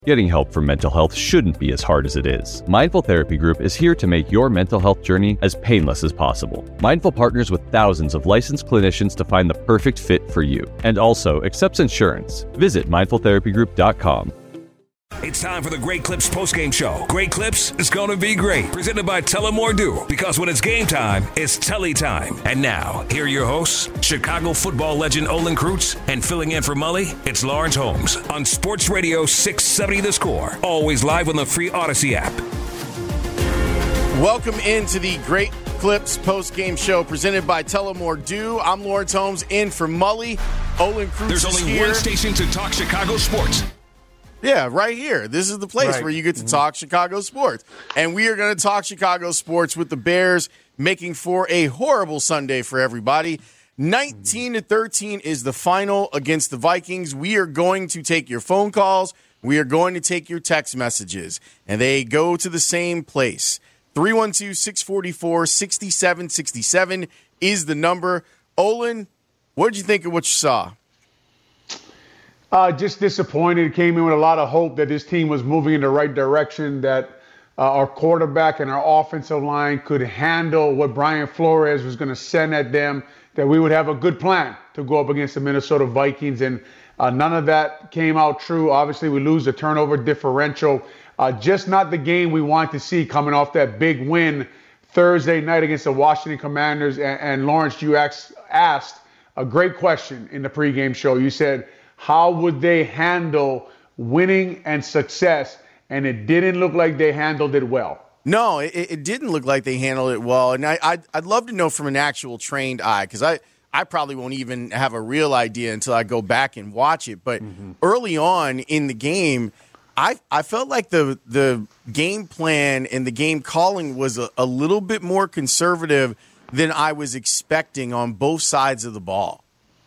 Getting help for mental health shouldn't be as hard as it is. Mindful Therapy Group is here to make your mental health journey as painless as possible. Mindful partners with thousands of licensed clinicians to find the perfect fit for you, and also accepts insurance. Visit mindfultherapygroup.com. It's time for the Great Clips postgame show. Great Clips is going to be great. Presented by Tullamore Dew, because when it's game time, it's Telly time. And now, here are your hosts, Chicago football legend Olin Kreutz, and filling in for Mully, it's Lawrence Holmes on Sports Radio 670 The Score. Always live on the free Odyssey app. Welcome into the Great Clips postgame show presented by Tullamore Dew. I'm Lawrence Holmes in for Mully. Olin Kreutz There's only one station to talk Chicago sports. Yeah, right here. This is the place right. where you get to talk Chicago sports. And we are going to talk Chicago sports with the Bears making for a horrible Sunday for everybody. 19-13 is the final against the Vikings. We are going to take your phone calls. We are going to take your text messages. And they go to the same place. 312-644-6767 is the number. Olin, what did you think of what you saw? Just disappointed. Came in with a lot of hope that this team was moving in the right direction, that our quarterback and our offensive line could handle what Brian Flores was going to send at them, that we would have a good plan to go up against the Minnesota Vikings. And none of that came out true. Obviously, we lose the turnover differential. Just not the game we want to see coming off that big win Thursday night against the Washington Commanders. And Lawrence, you asked a great question in the pregame show. You said, how would they handle winning and success? And it didn't look like they handled it well. No, it didn't look like they handled it well. And I'd love to know from an actual trained eye, because I probably won't even have a real idea until I go back and watch it. But early on in the game, I felt like the game plan and the game calling was a little bit more conservative than I was expecting on both sides of the ball.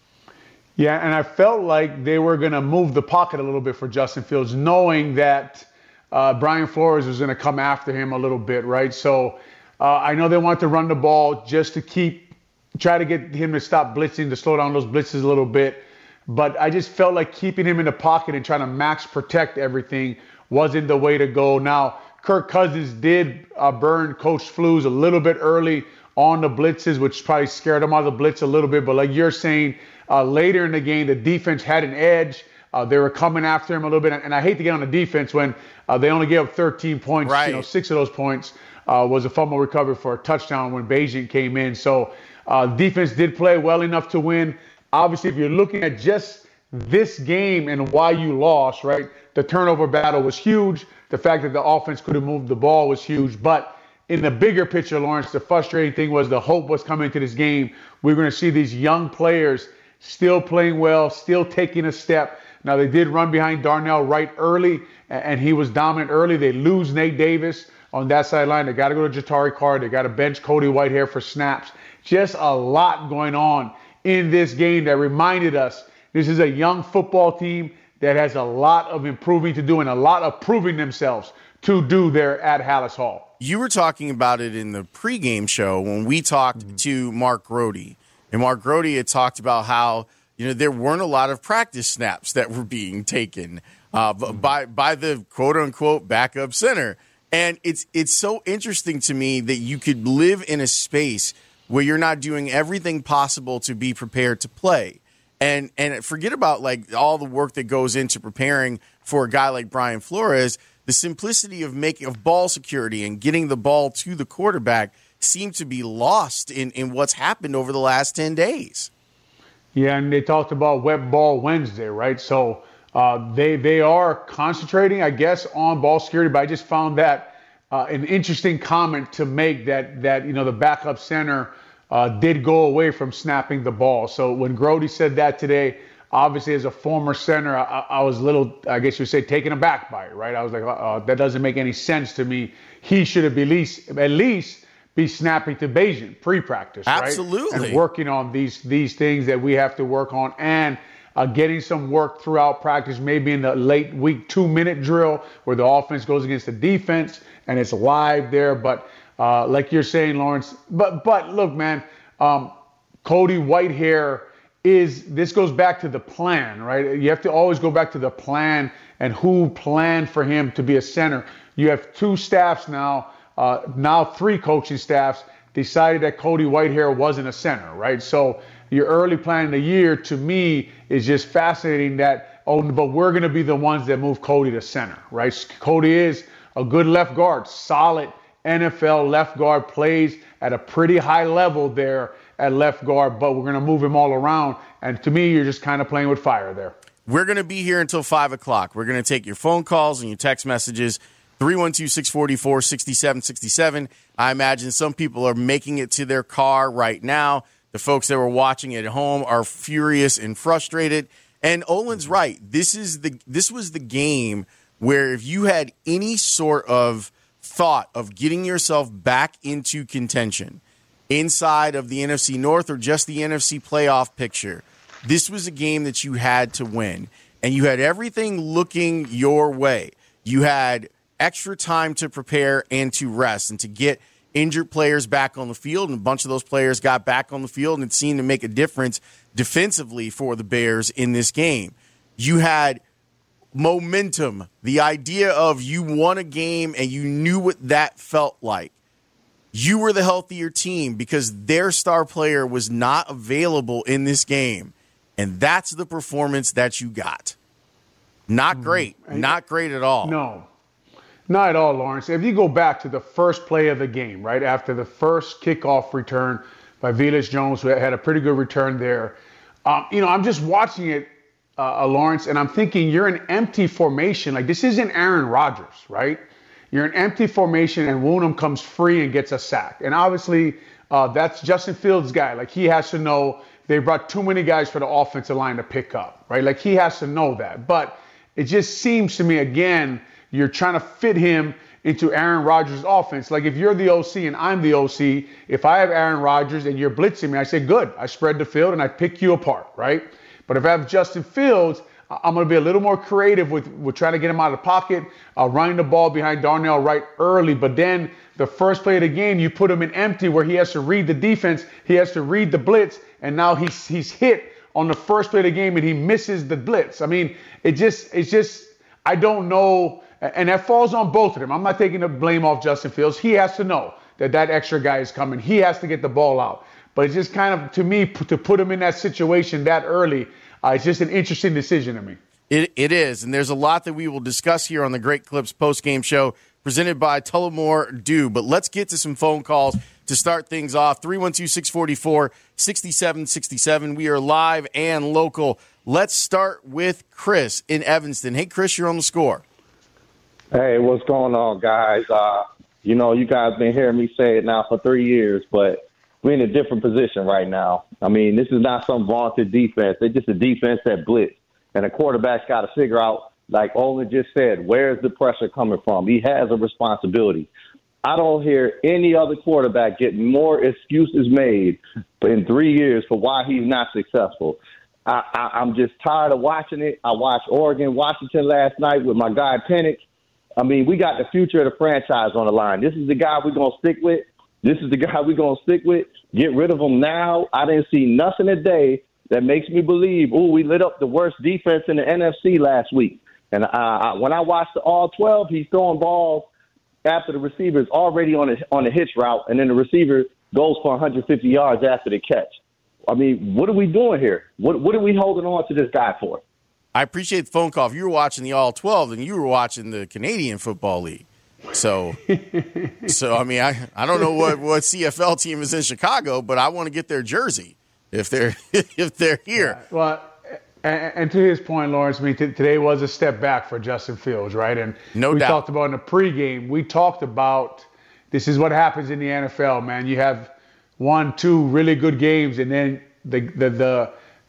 Yeah, and I felt like they were going to move the pocket a little bit for Justin Fields, knowing that Brian Flores was going to come after him a little bit, right? So I know they want to run the ball just to try to get him to stop blitzing, to slow down those blitzes a little bit. But I just felt like keeping him in the pocket and trying to max protect everything wasn't the way to go. Now, Kirk Cousins did burn Coach Flus a little bit early on the blitzes, which probably scared him out of the blitz a little bit. But like you're saying, later in the game, the defense had an edge. They were coming after him a little bit. And I hate to get on the defense when they only gave up 13 points. Right. 6 of those points was a fumble recovery for a touchdown when Bagent came in. So defense did play well enough to win. Obviously, if you're looking at just this game and why you lost, right, the turnover battle was huge. The fact that the offense could have moved the ball was huge. But in the bigger picture, Lawrence, the frustrating thing was the hope was coming to this game. We're going to see these young players still playing well, still taking a step. Now, they did run behind Darnell Wright early, and he was dominant early. They lose Nate Davis on that sideline. They got to go to Jatari Carr. They got to bench Cody Whitehair for snaps. Just a lot going on in this game that reminded us this is a young football team that has a lot of improving to do and a lot of proving themselves to do there at Halas Hall. You were talking about it in the pregame show when we talked to Mark Grody. And Mark Grody had talked about how, there weren't a lot of practice snaps that were being taken by the quote-unquote backup center. And it's so interesting to me that you could live in a space where you're not doing everything possible to be prepared to play. And forget about like all the work that goes into preparing for a guy like Brian Flores. The simplicity of ball security and getting the ball to the quarterback seemed to be lost in what's happened over the last 10 days. Yeah, and they talked about Wet Ball Wednesday, right? So they are concentrating, I guess, on ball security, but I just found that an interesting comment to make that the backup center did go away from snapping the ball. So when Grody said that today, obviously as a former center, I was a little, I guess you would say, taken aback by it, right? I was like, that doesn't make any sense to me. He should have at least be snapping to Bagent pre-practice, right? Absolutely. And working on these things that we have to work on, and getting some work throughout practice, maybe in the late week 2-minute drill where the offense goes against the defense and it's live there. But like you're saying, Lawrence, but look, man, Cody Whitehair this goes back to the plan, right? You have to always go back to the plan and who planned for him to be a center. You have two staffs now, now three coaching staffs decided that Cody Whitehair wasn't a center, right? So your early plan of the year, to me, is just fascinating that, but we're going to be the ones that move Cody to center, right? Cody is a good left guard, solid NFL left guard, plays at a pretty high level there at left guard, but we're going to move him all around. And to me, you're just kind of playing with fire there. We're going to be here until 5 o'clock. We're going to take your phone calls and your text messages. 312-644-6767. I imagine some people are making it to their car right now. The folks that were watching at home are furious and frustrated. And Olin's right. This was the game where if you had any sort of thought of getting yourself back into contention inside of the NFC North or just the NFC playoff picture, this was a game that you had to win. And you had everything looking your way. You had extra time to prepare and to rest and to get injured players back on the field, and a bunch of those players got back on the field and it seemed to make a difference defensively for the Bears in this game. You had momentum, the idea of you won a game and you knew what that felt like. You were the healthier team because their star player was not available in this game, and that's the performance that you got. Not great. Not great at all. No. Not at all, Lawrence. If you go back to the first play of the game, right after the first kickoff return by Velus Jones, who had a pretty good return there, I'm just watching it, Lawrence, and I'm thinking you're an empty formation. Like, this isn't Aaron Rodgers, right? You're an empty formation, and Woonham comes free and gets a sack. And obviously, that's Justin Fields' guy. Like, he has to know they brought too many guys for the offensive line to pick up, right? Like, he has to know that. But it just seems to me, again, you're trying to fit him into Aaron Rodgers' offense. Like, if you're the OC and I'm the OC, if I have Aaron Rodgers and you're blitzing me, I say, good. I spread the field and I pick you apart, right? But if I have Justin Fields, I'm going to be a little more creative with trying to get him out of the pocket, running the ball behind Darnell Wright early. But then the first play of the game, you put him in empty where he has to read the defense, he has to read the blitz, and now he's hit on the first play of the game and he misses the blitz. I mean, it's just I don't know. And that falls on both of them. I'm not taking the blame off Justin Fields. He has to know that extra guy is coming. He has to get the ball out. But it's just kind of, to me, to put him in that situation that early, it's just an interesting decision to me. It is, and there's a lot that we will discuss here on the Great Clips postgame show presented by Tullamore Dew. But let's get to some phone calls to start things off. 312-644-6767. We are live and local. Let's start with Chris in Evanston. Hey, Chris, you're on the score. Hey, what's going on, guys? You guys been hearing me say it now for 3 years, but we're in a different position right now. I mean, this is not some vaunted defense. It's just a defense that blitz. And a quarterback's got to figure out, like Olin just said, where's the pressure coming from? He has a responsibility. I don't hear any other quarterback get more excuses made in 3 years for why he's not successful. I'm just tired of watching it. I watched Oregon-Washington last night with my guy Penix. I mean, we got the future of the franchise on the line. This is the guy we're going to stick with. Get rid of him now. I didn't see nothing today that makes me believe, we lit up the worst defense in the NFC last week. And when I watched the All-12, he's throwing balls after the receiver's already on a hitch route, and then the receiver goes for 150 yards after the catch. I mean, what are we doing here? What are we holding on to this guy for? I appreciate the phone call. If you were watching the All-12, then you were watching the Canadian Football League. So I mean, I don't know what CFL team is in Chicago, but I want to get their jersey if they're here. Well, and to his point, Lawrence, I mean, today was a step back for Justin Fields, right? And we talked about in the pregame, we talked about this is what happens in the NFL, man. You have 1-2 really good games, and then the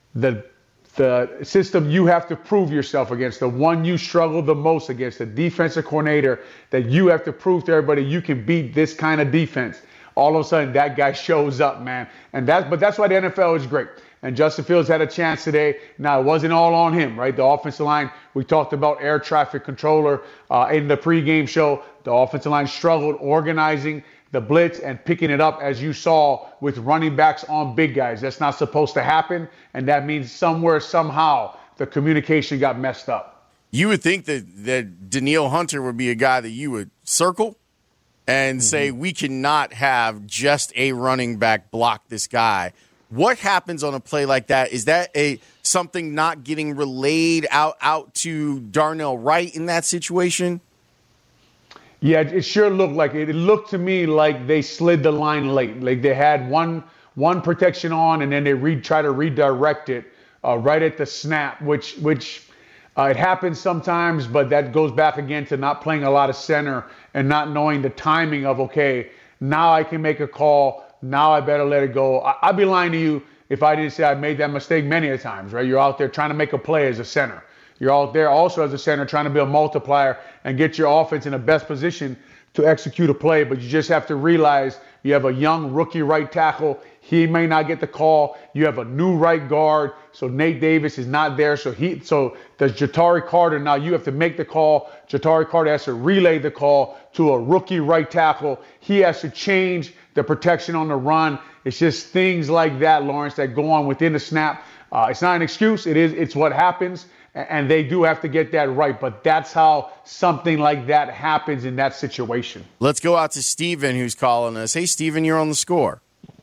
system you have to prove yourself against, the one you struggle the most against, the defensive coordinator that you have to prove to everybody you can beat this kind of defense. All of a sudden, that guy shows up, man. But that's why the NFL is great. And Justin Fields had a chance today. Now, it wasn't all on him, right? The offensive line, we talked about air traffic controller in the pregame show. The offensive line struggled organizing the blitz and picking it up, as you saw, with running backs on big guys. That's not supposed to happen, and that means somewhere, somehow, the communication got messed up. you would think that Danielle Hunter would be a guy that you would circle and say, we cannot have just a running back block this guy. What happens on a play like that? Is that something not getting relayed out to Darnell Wright in that situation? Yeah, it sure looked like it. It looked to me like they slid the line late. Like they had one protection on, and then they try to redirect it right at the snap, which it happens sometimes, but that goes back again to not playing a lot of center and not knowing the timing of, okay, now I can make a call. Now I better let it go. I'd be lying to you if I didn't say I made that mistake many a times, right? You're out there trying to make a play as a center. You're out there also as a center trying to be a multiplier and get your offense in the best position to execute a play. But you just have to realize you have a young rookie right tackle. He may not get the call. You have a new right guard. So Nate Davis is not there. So does Ja'Tari Carter. Now you have to make the call. Ja'Tari Carter has to relay the call to a rookie right tackle. He has to change the protection on the run. It's just things like that, Lawrence, that go on within the snap. It's not an excuse. It's what happens. And they do have to get that right. But that's how something like that happens in that situation. Let's go out to Steven, who's calling us. Hey, Steven, you're on the score.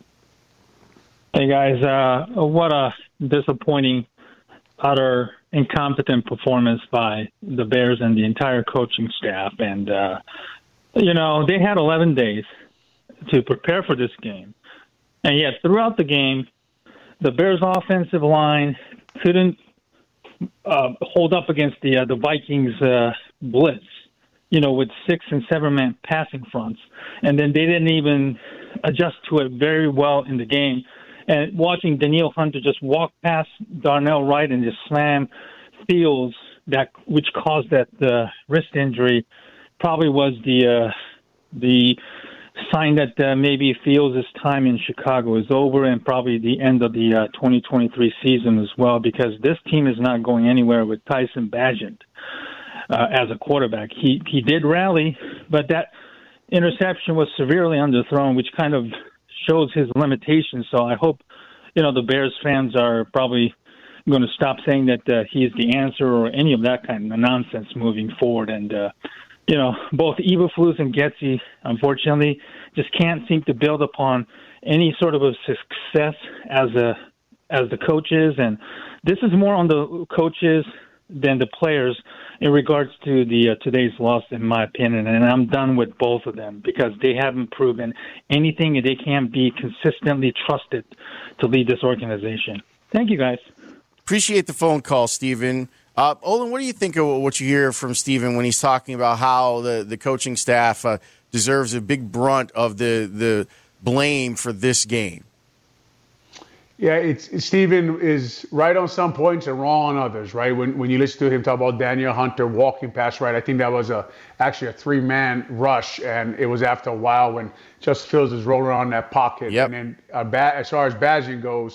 Hey, guys. What a disappointing, utter incompetent performance by the Bears and the entire coaching staff. And, they had 11 days to prepare for this game. And yet, throughout the game, the Bears' offensive line couldn't hold up against the Vikings blitz, with 6 and 7 man passing fronts. And then they didn't even adjust to it very well in the game. And watching Danielle Hunter just walk past Darnell Wright and just slam Fields, which caused that wrist injury, probably was the sign that maybe Fields' time in Chicago is over, and probably the end of the 2023 season as well, because this team is not going anywhere with Tyson Bagent as a quarterback. He did rally, but that interception was severely underthrown, which kind of shows his limitations. So I hope, the Bears fans are probably going to stop saying that he's the answer or any of that kind of nonsense moving forward. And, both Eberflus and Getsy, unfortunately, just can't seem to build upon any sort of a success as the coaches. And this is more on the coaches than the players in regards to the today's loss, in my opinion. And I'm done with both of them because they haven't proven anything, and they can't be consistently trusted to lead this organization. Thank you, guys. Appreciate the phone call, Steven. Olin, what do you think of what you hear from Steven when he's talking about how the coaching staff deserves a big brunt of the blame for this game? Yeah, Steven is right on some points and wrong on others, right? When you listen to him talk about Danielle Hunter walking past Wright, I think that was actually a 3-man rush, and it was after a while when Justin Fields is rolling on that pocket. Yep. And then as far as Bagent goes,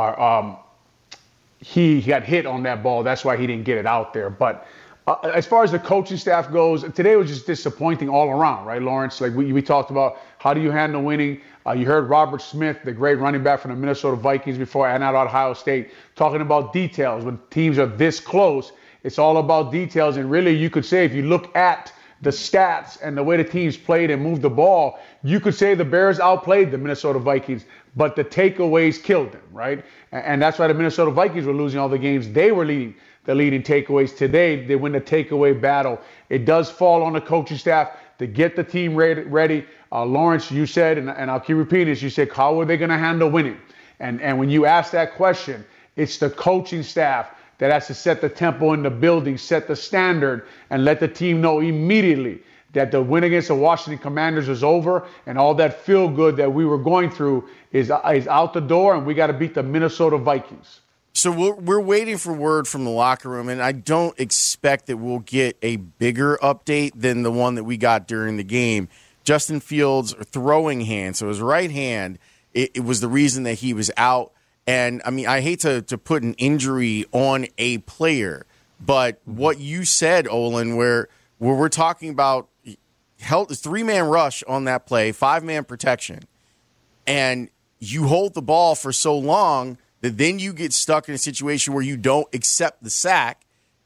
he got hit on that ball. That's why he didn't get it out there. But as far as the coaching staff goes, today was just disappointing all around, right, Lawrence? Like we talked about, how do you handle winning? You heard Robert Smith, the great running back from the Minnesota Vikings before and at Ohio State, talking about details. When teams are this close, it's all about details. And really, you could say if you look at the stats and the way the teams played and moved the ball, you could say the Bears outplayed the Minnesota Vikings, but the takeaways killed them, right? And that's why the Minnesota Vikings were losing all the games. They were leading takeaways. Today, they win the takeaway battle. It does fall on the coaching staff to get the team ready. Lawrence, you said, and I'll keep repeating this, you said, how are they going to handle winning? And when you ask that question, it's the coaching staff that has to set the tempo in the building, set the standard, and let the team know immediately that the win against the Washington Commanders is over, and all that feel good that we were going through is out the door, and we got to beat the Minnesota Vikings. So we're waiting for word from the locker room, and I don't expect that we'll get a bigger update than the one that we got during the game. Justin Fields' throwing hand, so his right hand, it was the reason that he was out. And, I mean, I hate to put an injury on a player, but what you said, Olin, where we're talking about held 3-man rush on that play, 5-man protection, and you hold the ball for so long that then you get stuck in a situation where you don't accept the sack,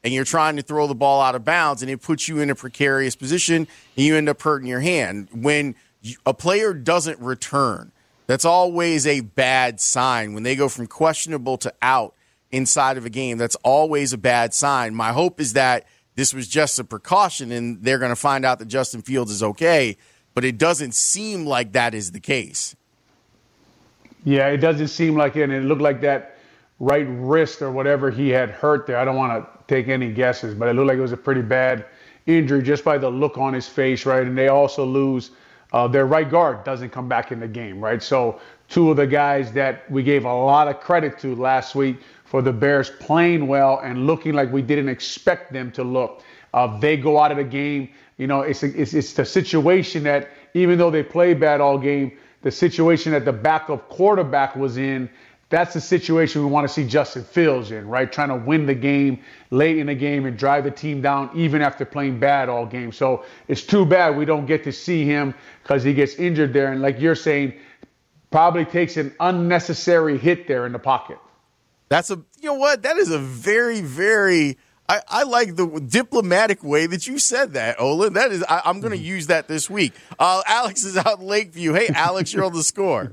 and you're trying to throw the ball out of bounds, and it puts you in a precarious position, and you end up hurting your hand. When a player doesn't return, that's always a bad sign. When they go from questionable to out inside of a game, that's always a bad sign. My hope is that this was just a precaution, and they're going to find out that Justin Fields is okay, but it doesn't seem like that is the case. Yeah, it doesn't seem like it, and it looked like that right wrist or whatever he had hurt there. I don't want to take any guesses, but it looked like it was a pretty bad injury just by the look on his face, right? And they also lose their right guard, doesn't come back in the game, right? So two of the guys that we gave a lot of credit to last week for the Bears playing well and looking like we didn't expect them to look. They go out of the game. You know, it's the situation that even though they played bad all game, the situation that the backup quarterback was in, that's the situation we want to see Justin Fields in, right? Trying to win the game late in the game and drive the team down even after playing bad all game. So it's too bad we don't get to see him because he gets injured there. And like you're saying, probably takes an unnecessary hit there in the pocket. You know what? That is a very, very, I like the diplomatic way that you said that, Olin. That is, I'm going to use that this week. Alex is out in Lakeview. Hey, Alex, you're on the score.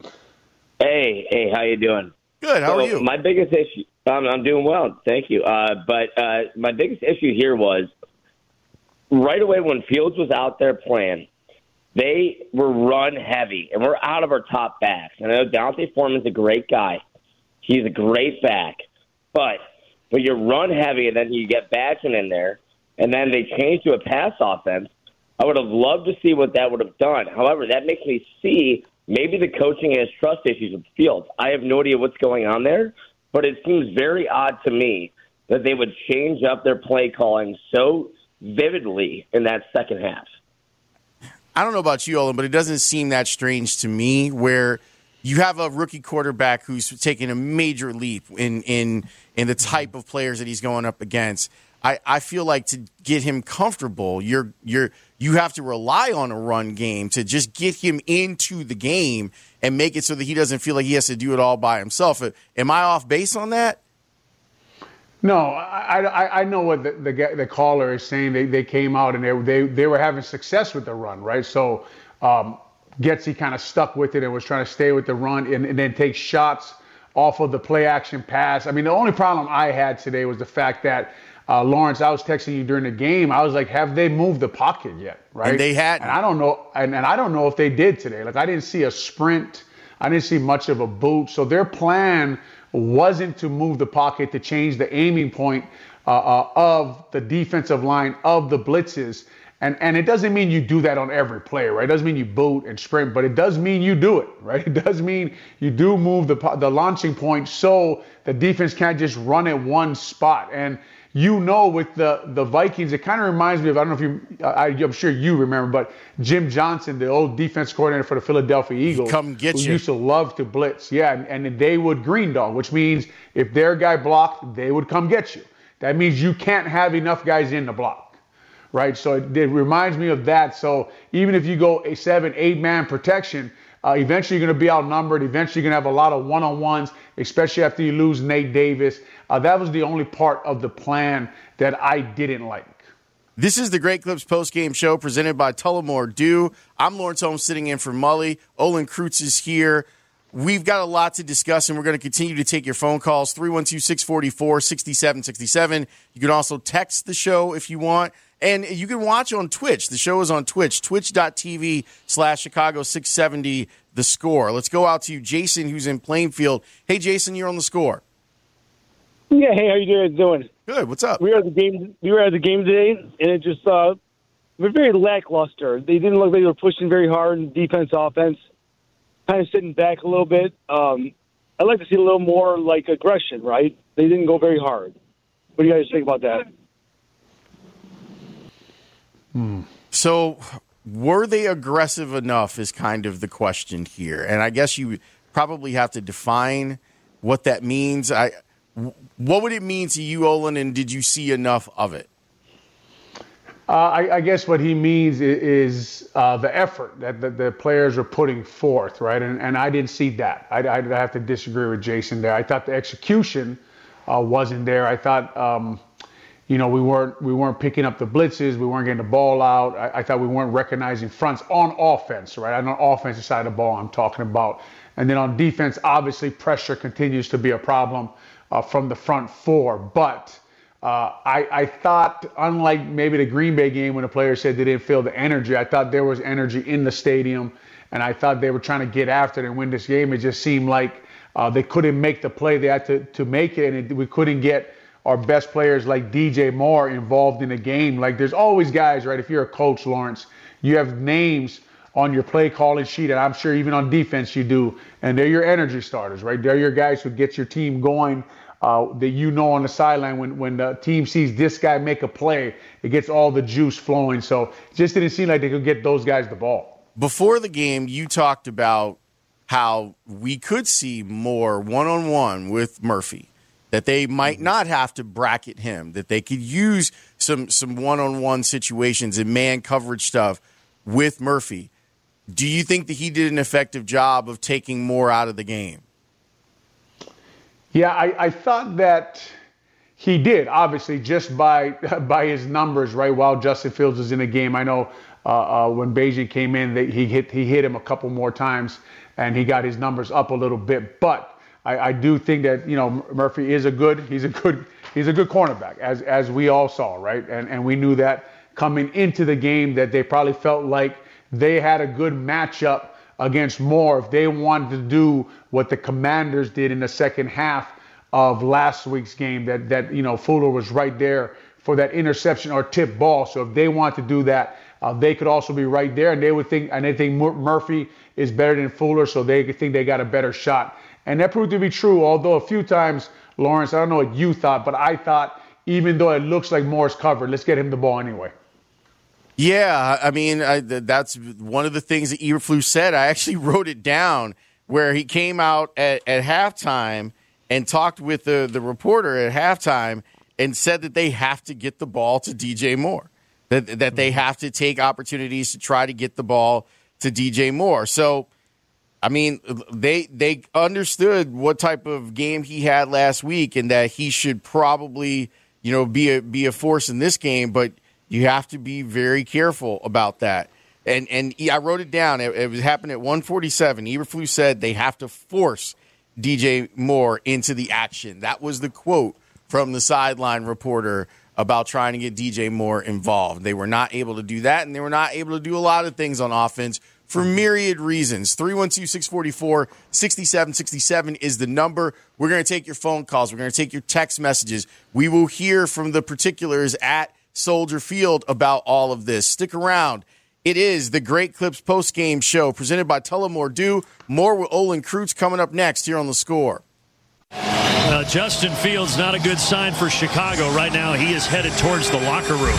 Hey, how you doing? Good. How are you? My biggest issue, I'm doing well, thank you. But my biggest issue here was right away when Fields was out there playing, they were run heavy, and we're out of our top backs. And I know Dante Foreman's a great guy. He's a great back. But when you run heavy and then you get Batson in there, and then they change to a pass offense, I would have loved to see what that would have done. However, that makes me see maybe the coaching has trust issues with Fields. I have no idea what's going on there, but it seems very odd to me that they would change up their play calling so vividly in that second half. I don't know about you, Olin, but it doesn't seem that strange to me where you have a rookie quarterback who's taking a major leap in the type of players that he's going up against. I feel like to get him comfortable, you have to rely on a run game to just get him into the game and make it so that he doesn't feel like he has to do it all by himself. Am I off base on that? No, I know what the caller is saying. They came out and they were having success with the run, right? So Getsy kind of stuck with it and was trying to stay with the run and then take shots off of the play action pass. I mean, the only problem I had today was the fact that Lawrence, I was texting you during the game. I was like, have they moved the pocket yet? Right? And they hadn't. And I don't know. And I don't know if they did today. Like, I didn't see a sprint. I didn't see much of a boot. So their plan wasn't to move the pocket, to change the aiming point of the defensive line, of the blitzes. And it doesn't mean you do that on every play, right? It doesn't mean you boot and sprint, but it does mean you do it, right? It does mean you do move the launching point so the defense can't just run at one spot. And with the Vikings, it kind of reminds me of, I don't know if I'm sure you remember, but Jim Johnson, the old defense coordinator for the Philadelphia Eagles, come get you. Used to love to blitz. Yeah, and they would green dog, which means if their guy blocked, they would come get you. That means you can't have enough guys in the block. Right, so it reminds me of that. So even if you go a 7-8 man protection, eventually you're going to be outnumbered. Eventually you're going to have a lot of one-on-ones, especially after you lose Nate Davis. That was the only part of the plan that I didn't like. This is the Great Clips postgame show presented by Tullamore Dew. I'm Lawrence Holmes sitting in for Mully. Olin Kreutz is here. We've got a lot to discuss, and we're going to continue to take your phone calls, 312-644-6767. You can also text the show if you want. And you can watch on Twitch. The show is on Twitch, twitch.tv/Chicago670 The Score. Let's go out to Jason, who's in Plainfield. Hey, Jason, you're on the score. Yeah, hey, how you guys doing? Good. What's up? We were at the game today, and it just was very lackluster. They didn't look like they were pushing very hard in defense, offense, kind of sitting back a little bit. I'd like to see a little more like aggression, right? They didn't go very hard. What do you guys think about that? So were they aggressive enough is kind of the question here. And I guess you probably have to define what that means. What would it mean to you, Olin, and did you see enough of it? I guess what he means is the effort that the players are putting forth, right? And I didn't see that. I'd have to disagree with Jason there. I thought the execution wasn't there. I thought, we weren't picking up the blitzes. We weren't getting the ball out. I thought we weren't recognizing fronts on offense, right? On the offensive side of the ball I'm talking about. And then on defense, obviously pressure continues to be a problem from the front four. But I thought, unlike maybe the Green Bay game when the players said they didn't feel the energy, I thought there was energy in the stadium, and I thought they were trying to get after it and win this game. It just seemed like they couldn't make the play they had to make it, and we couldn't get our best players like DJ Moore involved in the game. Like, there's always guys, right? If you're a coach, Lawrence, you have names on your play calling sheet, and I'm sure even on defense you do, and they're your energy starters, right? They're your guys who get your team going, that on the sideline when the team sees this guy make a play, it gets all the juice flowing. So it just didn't seem like they could get those guys the ball. Before the game, you talked about how we could see more one-on-one with Murphy, that they might not have to bracket him, that they could use some one-on-one situations and man coverage stuff with Murphy. Do you think that he did an effective job of taking more out of the game? Yeah, I thought that he did, obviously, just by his numbers, right, while Justin Fields was in the game. I know when Beijing came in, he hit him a couple more times, and he got his numbers up a little bit. But I do think that, Murphy is a good cornerback, as we all saw, right? And we knew that coming into the game, that they probably felt like they had a good matchup against Moore if they wanted to do what the Commanders did in the second half of last week's game, that Fuller was right there for that interception or tip ball. So if they want to do that, they could also be right there, and they think Murphy is better than Fuller, so they think they got a better shot. And that proved to be true, although a few times, Lawrence, I don't know what you thought, but I thought, even though it looks like Moore's covered, let's get him the ball anyway. Yeah, I mean, that's one of the things that Eberflus said. I actually wrote it down, where he came out at halftime and talked with the reporter at halftime and said that they have to get the ball to DJ Moore, that they have to take opportunities to try to get the ball to DJ Moore. So, I mean, they understood what type of game he had last week and that he should probably, be a force in this game, but you have to be very careful about that. And I wrote it down. It happened at 1:47. Eberflus said they have to force DJ Moore into the action. That was the quote from the sideline reporter about trying to get DJ Moore involved. They were not able to do that, and they were not able to do a lot of things on offense for myriad reasons. 312-644-6767 is the number. We're going to take your phone calls. We're going to take your text messages. We will hear from the particulars at Soldier Field about all of this. Stick around. It is the Great Clips postgame show presented by Tullamore Dew. More with Olin Kreutz coming up next here on The Score. Justin Fields, not a good sign for Chicago right now. He is headed towards the locker room.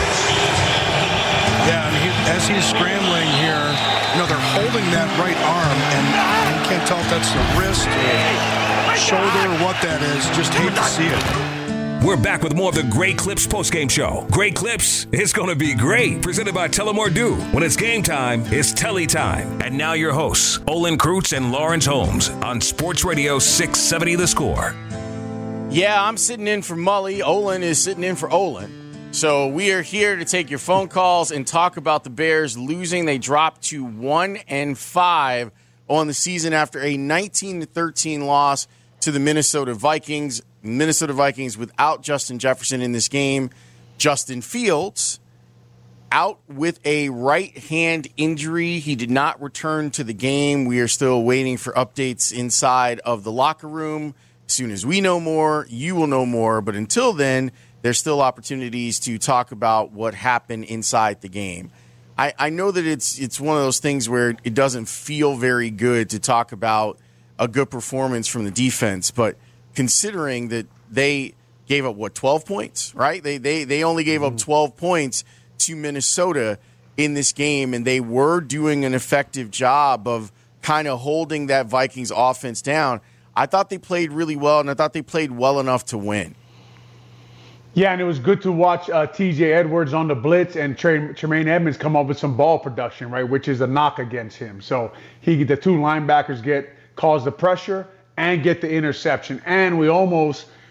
Yeah, and as he's scrambling here, they're holding that right arm, and you can't tell if that's the wrist or shoulder or what that is. Just hate to see it. We're back with more of the Great Clips postgame show. Great Clips, it's going to be great. Presented by Tullamore Dew. When it's game time, it's Telly time. And now your hosts, Olin Kreutz and Lawrence Holmes on Sports Radio 670 The Score. Yeah, I'm sitting in for Mully. Olin is sitting in for Olin. So we are here to take your phone calls and talk about the Bears losing. They dropped to 1-5 on the season after a 19-13 loss to the Minnesota Vikings. Minnesota Vikings without Justin Jefferson in this game. Justin Fields out with a right hand injury. He did not return to the game. We are still waiting for updates inside of the locker room. As soon as we know more, you will know more. But until then, there's still opportunities to talk about what happened inside the game. I know that it's one of those things where it doesn't feel very good to talk about a good performance from the defense, but considering that they gave up, 12 points, right? They only gave up 12 points to Minnesota in this game, and they were doing an effective job of kind of holding that Vikings offense down. I thought they played really well, and I thought they played well enough to win. Yeah, and it was good to watch T.J. Edwards on the blitz and Tremaine Edmonds come up with some ball production, right, which is a knock against him. So the two linebackers cause the pressure and get the interception. And we almost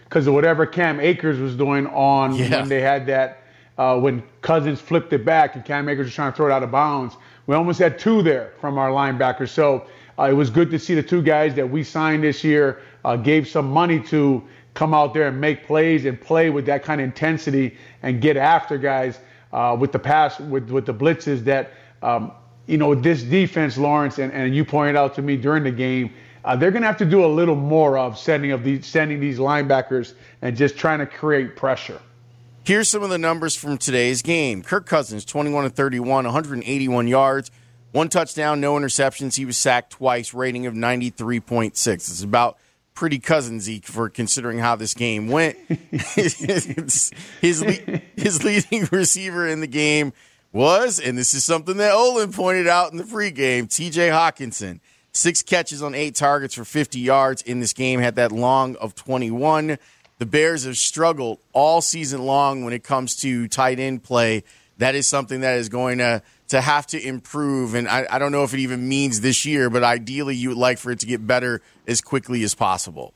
because of whatever Cam Akers was doing on when they had that, when Cousins flipped it back and Cam Akers was trying to throw it out of bounds. We almost had 2 there from our linebackers. So it was good to see the 2 guys that we signed this year, gave some money to, come out there and make plays and play with that kind of intensity and get after guys with the pass, with the blitzes that, this defense, Lawrence, and you pointed out to me during the game, they're going to have to do a little more of sending these linebackers and just trying to create pressure. Here's some of the numbers from today's game. Kirk Cousins, 21-31, 181 yards, 1 touchdown, no interceptions. He was sacked twice, rating of 93.6. It's about pretty Cousins-y for considering how this game went. his leading receiver in the game was, and this is something that Olin pointed out in the pregame, T.J. Hawkinson. 6 catches on 8 targets for 50 yards in this game, had that long of 21. The Bears have struggled all season long when it comes to tight end play. That is something that is going to have to improve, and I don't know if it even means this year, but ideally you would like for it to get better as quickly as possible.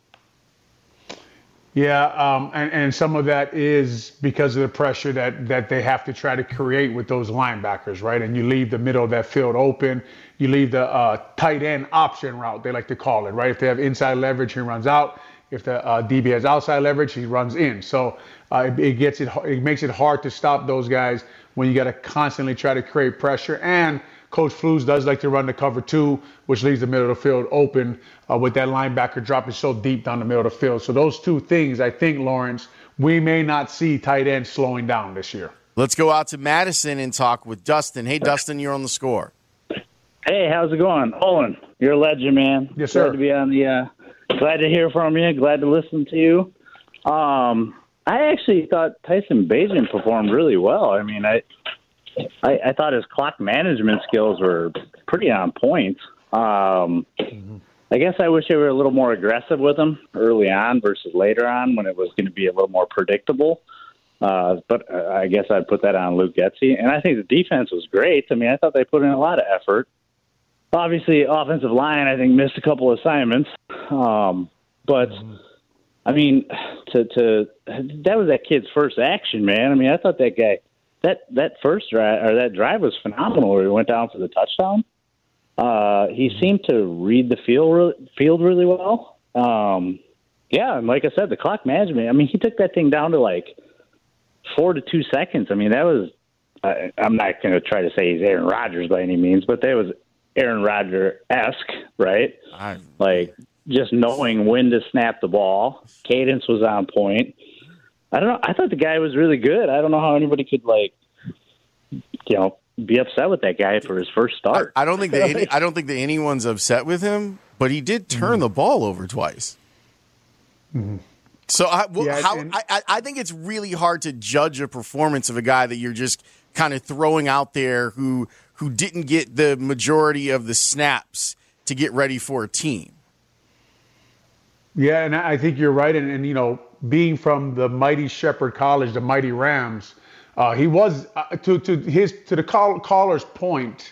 Yeah, and some of that is because of the pressure that they have to try to create with those linebackers, right? And you leave the middle of that field open. You leave the tight end option route, they like to call it, right? If they have inside leverage, he runs out. If the DB has outside leverage, he runs in. So it makes it hard to stop those guys when you got to constantly try to create pressure. And Coach Flus does like to run the cover 2, which leaves the middle of the field open with that linebacker dropping so deep down the middle of the field. So those 2 things, I think, Lawrence, we may not see tight ends slowing down this year. Let's go out to Madison and talk with Dustin. Hey, Dustin, you're on the score. Hey, how's it going? Olin, you're a legend, man. Yes, sir. Glad to be on the glad to hear from you. Glad to listen to you. I actually thought Tyson Bagent performed really well. I mean, I thought his clock management skills were pretty on point. I guess I wish they were a little more aggressive with him early on versus later on when it was going to be a little more predictable. But I guess I'd put that on Luke Getsy. And I think the defense was great. I mean, I thought they put in a lot of effort. Obviously, offensive line, I think, missed a couple assignments. But, I mean, that was that kid's first action, man. I mean, I thought that guy, that first drive, or that drive was phenomenal where he went down for the touchdown. He seemed to read the field really well. Yeah, and like I said, the clock management, I mean, he took that thing down to like 4 to 2 seconds. I mean, that was, I'm not going to try to say he's Aaron Rodgers by any means, but that was Aaron Rodgers-esque, right? Like just knowing when to snap the ball. Cadence was on point. I don't know. I thought the guy was really good. I don't know how anybody could be upset with that guy for his first start. I don't think that anyone's upset with him, but he did turn the ball over twice. Mm-hmm. So I think it's really hard to judge a performance of a guy that you're just kind of throwing out there who didn't get the majority of the snaps to get ready for a team. Yeah, and I think you're right. And being from the mighty Shepherd College, the mighty Rams, he was to the caller's point.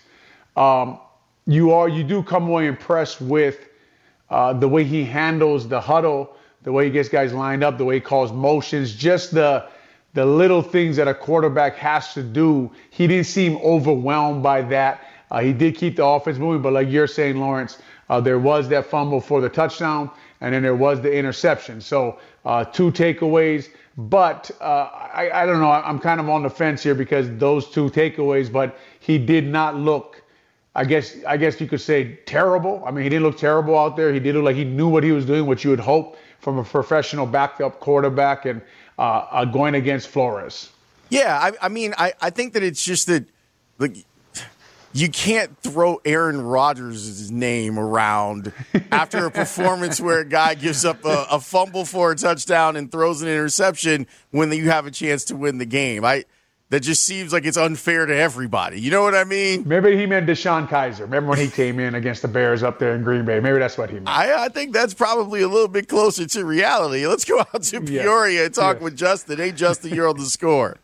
You do come away impressed with the way he handles the huddle, the way he gets guys lined up, the way he calls motions, just the little things that a quarterback has to do. He didn't seem overwhelmed by that. He did keep the offense moving, but like you're saying, Lawrence, there was that fumble for the touchdown, and then there was the interception. So 2 takeaways. But I don't know. I'm kind of on the fence here because those 2 takeaways, but he did not look, I guess you could say, terrible. I mean, he didn't look terrible out there. He did look like he knew what he was doing, what you would hope from a professional backup quarterback, and going against Flores. Yeah, I mean, I think that it's just that, like, you can't throw Aaron Rodgers' name around after a performance where a guy gives up a fumble for a touchdown and throws an interception when you have a chance to win the game. That just seems like it's unfair to everybody. You know what I mean? Maybe he meant DeShone Kizer. Remember when he came in against the Bears up there in Green Bay? Maybe that's what he meant. I think that's probably a little bit closer to reality. Let's go out to Peoria and talk with Justin. Hey, Justin, you're on the score.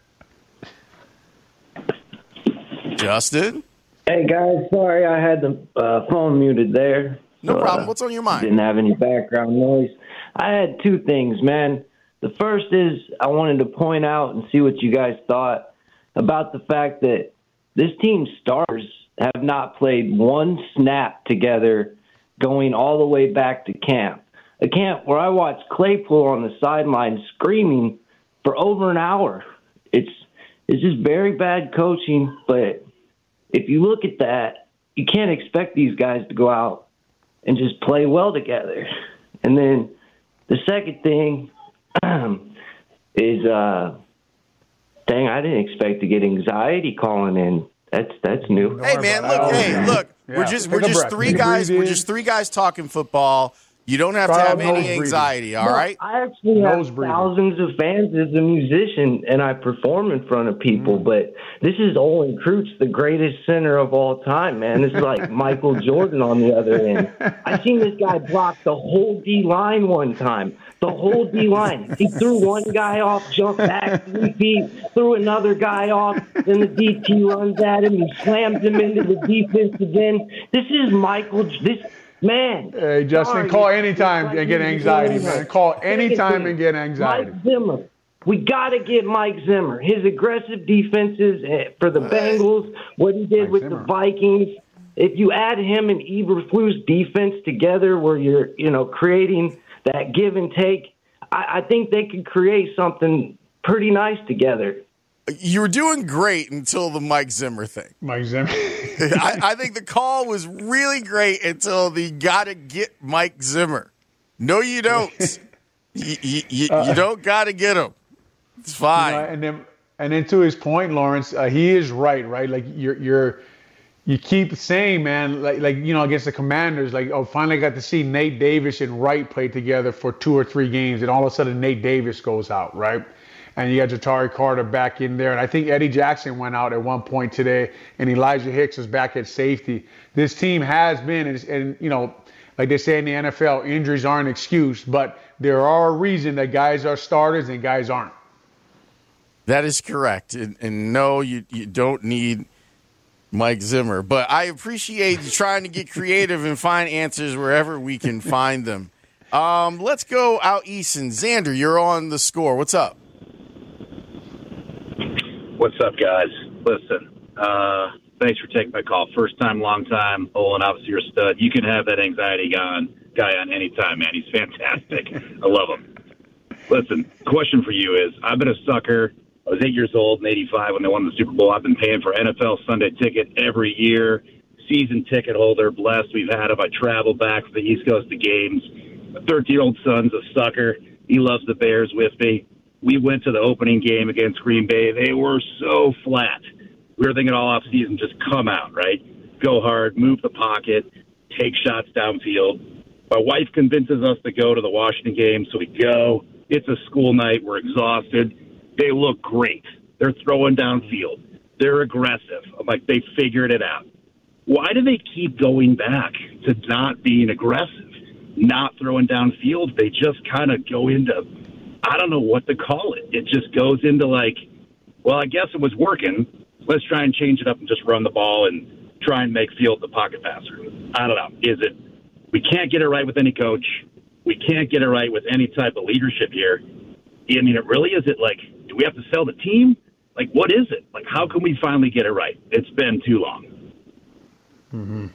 Justin? Hey, guys. Sorry, I had the phone muted there. No problem. What's on your mind? Didn't have any background noise. I had two things, man. The first is I wanted to point out and see what you guys thought about the fact that this team's stars have not played one snap together going all the way back to camp. A camp where I watched Claypool on the sideline screaming for over an hour. It's just very bad coaching, but if you look at that, you can't expect these guys to go out and just play well together. And then the second thing is, dang, I didn't expect to get anxiety calling in. That's new. Hey man, look. Yeah. We're just three guys. We're just three guys talking football. You don't have to have any anxiety, all right? I actually have thousands of fans as a musician, and I perform in front of people, but this is Olin Kreutz, the greatest center of all time, man. This is like Michael Jordan on the other end. I seen this guy block the whole D-line one time. The whole D-line. He threw one guy off, jumped back 3 feet, threw another guy off, then the DT runs at him, he slams him into the defense again. This is Michael. Man. Hey, Justin, call anytime and get anxiety, man. Call anytime and get anxiety. Mike Zimmer. We got to get Mike Zimmer. His aggressive defenses for the Bengals, what he did with the Vikings. If you add him and Eberflus defense together where you're, creating that give and take, I think they could create something pretty nice together. You were doing great until the Mike Zimmer thing. Mike Zimmer. I think the call was really great until the gotta get Mike Zimmer. No, you don't. you don't gotta get him. It's fine. And then to his point, Lawrence, he is right? Like you keep saying, man, like against the Commanders, finally got to see Nate Davis and Wright play together for 2 or 3 games, and all of a sudden Nate Davis goes out, right? And you got Ja'Tari Carter back in there. And I think Eddie Jackson went out at one point today, and Elijah Hicks is back at safety. This team has been, and like they say in the NFL, injuries aren't an excuse, but there are a reason that guys are starters and guys aren't. That is correct. And no, you don't need Mike Zimmer. But I appreciate you trying to get creative and find answers wherever we can find them. Let's go out east. And Xander, you're on the score. What's up? What's up, guys? Listen, thanks for taking my call. First time, long time. Olin, obviously you're a stud. You can have that anxiety guy on any time, man. He's fantastic. I love him. Listen, question for you is, I've been a sucker. I was 8 years old in '85 when they won the Super Bowl. I've been paying for NFL Sunday ticket every year. Season ticket holder, blessed. We've had him. I travel back from the East Coast to games. My 13-year-old son's a sucker. He loves the Bears with me. We went to the opening game against Green Bay. They were so flat. We were thinking all off season, just come out, right? Go hard, move the pocket, take shots downfield. My wife convinces us to go to the Washington game, so we go. It's a school night. We're exhausted. They look great. They're throwing downfield. They're aggressive. I'm like, they figured it out. Why do they keep going back to not being aggressive, not throwing downfield? They just kind of go into, I don't know what to call it. It just goes into like, well, I guess it was working. Let's try and change it up and just run the ball and try and make Field the pocket passer. I don't know. Is it, we can't get it right with any coach. We can't get it right with any type of leadership here. I mean, it really is it like, do we have to sell the team? Like, what is it? Like, how can we finally get it right? It's been too long. Mm-hmm.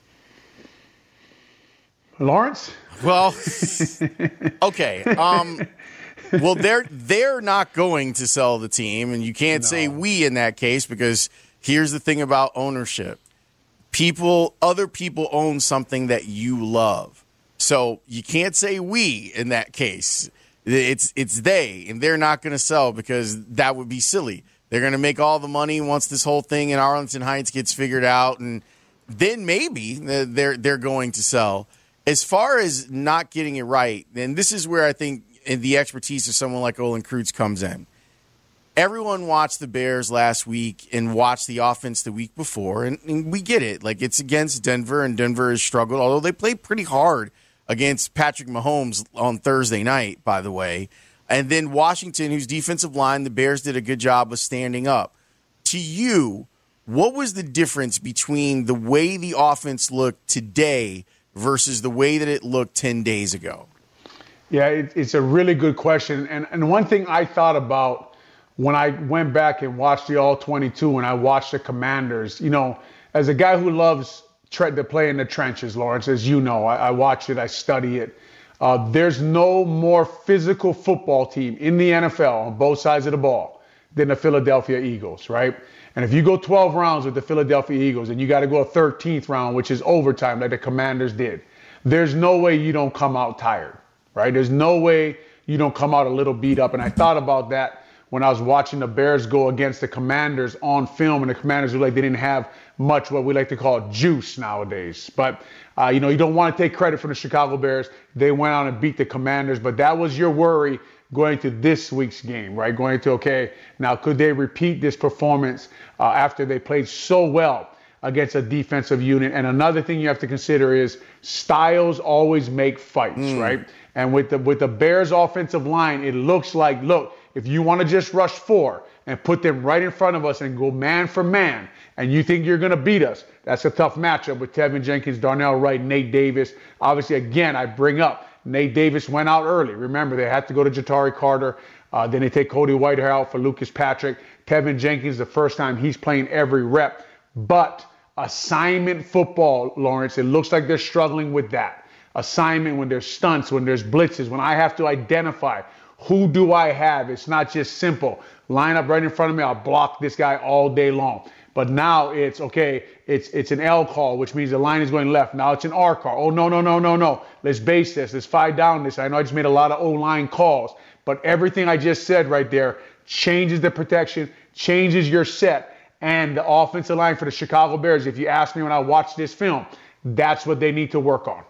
Lawrence? Well, okay. Well, they're not going to sell the team, and you can't say we in that case, because here's the thing about ownership. Other people own something that you love. So you can't say we in that case. It's they, and they're not going to sell because that would be silly. They're going to make all the money once this whole thing in Arlington Heights gets figured out, and then maybe they're going to sell. As far as not getting it right, and this is where I think the expertise of someone like Olin Kreutz comes in. Everyone watched the Bears last week and watched the offense the week before, and we get it. Like, it's against Denver, and Denver has struggled, although they played pretty hard against Patrick Mahomes on Thursday night, by the way. And then Washington, whose defensive line, the Bears did a good job of standing up. To you, what was the difference between the way the offense looked today versus the way that it looked 10 days ago? Yeah, it's a really good question. And one thing I thought about when I went back and watched the All-22 and I watched the Commanders, as a guy who loves to play in the trenches, Lawrence, as you know, I watch it, I study it. There's no more physical football team in the NFL on both sides of the ball than the Philadelphia Eagles, right? And if you go 12 rounds with the Philadelphia Eagles and you got to go a 13th round, which is overtime like the Commanders did, there's no way you don't come out tired, right? There's no way you don't come out a little beat up. And I thought about that when I was watching the Bears go against the Commanders on film, and the Commanders were like, they didn't have much what we like to call juice nowadays. But, you don't want to take credit for the Chicago Bears. They went out and beat the Commanders, but that was your worry going to this week's game, right? Going to, okay, now could they repeat this performance after they played so well against a defensive unit? And another thing you have to consider is styles always make fights, right? And with the Bears offensive line, it looks like, if you want to just rush 4 and put them right in front of us and go man for man, and you think you're going to beat us, that's a tough matchup with Tevin Jenkins, Darnell Wright, Nate Davis. Obviously, again, I bring up Nate Davis went out early. Remember, they had to go to Ja'Tari Carter. Then they take Cody Whitehair out for Lucas Patrick. Tevin Jenkins, the first time he's playing every rep. But assignment football, Lawrence, it looks like they're struggling with that. Assignment, when there's stunts, when there's blitzes, when I have to identify who do I have. It's not just simple. Line up right in front of me, I'll block this guy all day long. But now it's, okay, it's an L call, which means the line is going left. Now it's an R call. Oh, no. Let's base this. Let's 5 down this. I know I just made a lot of O-line calls, but everything I just said right there changes the protection, changes your set, and the offensive line for the Chicago Bears, if you ask me when I watch this film, that's what they need to work on.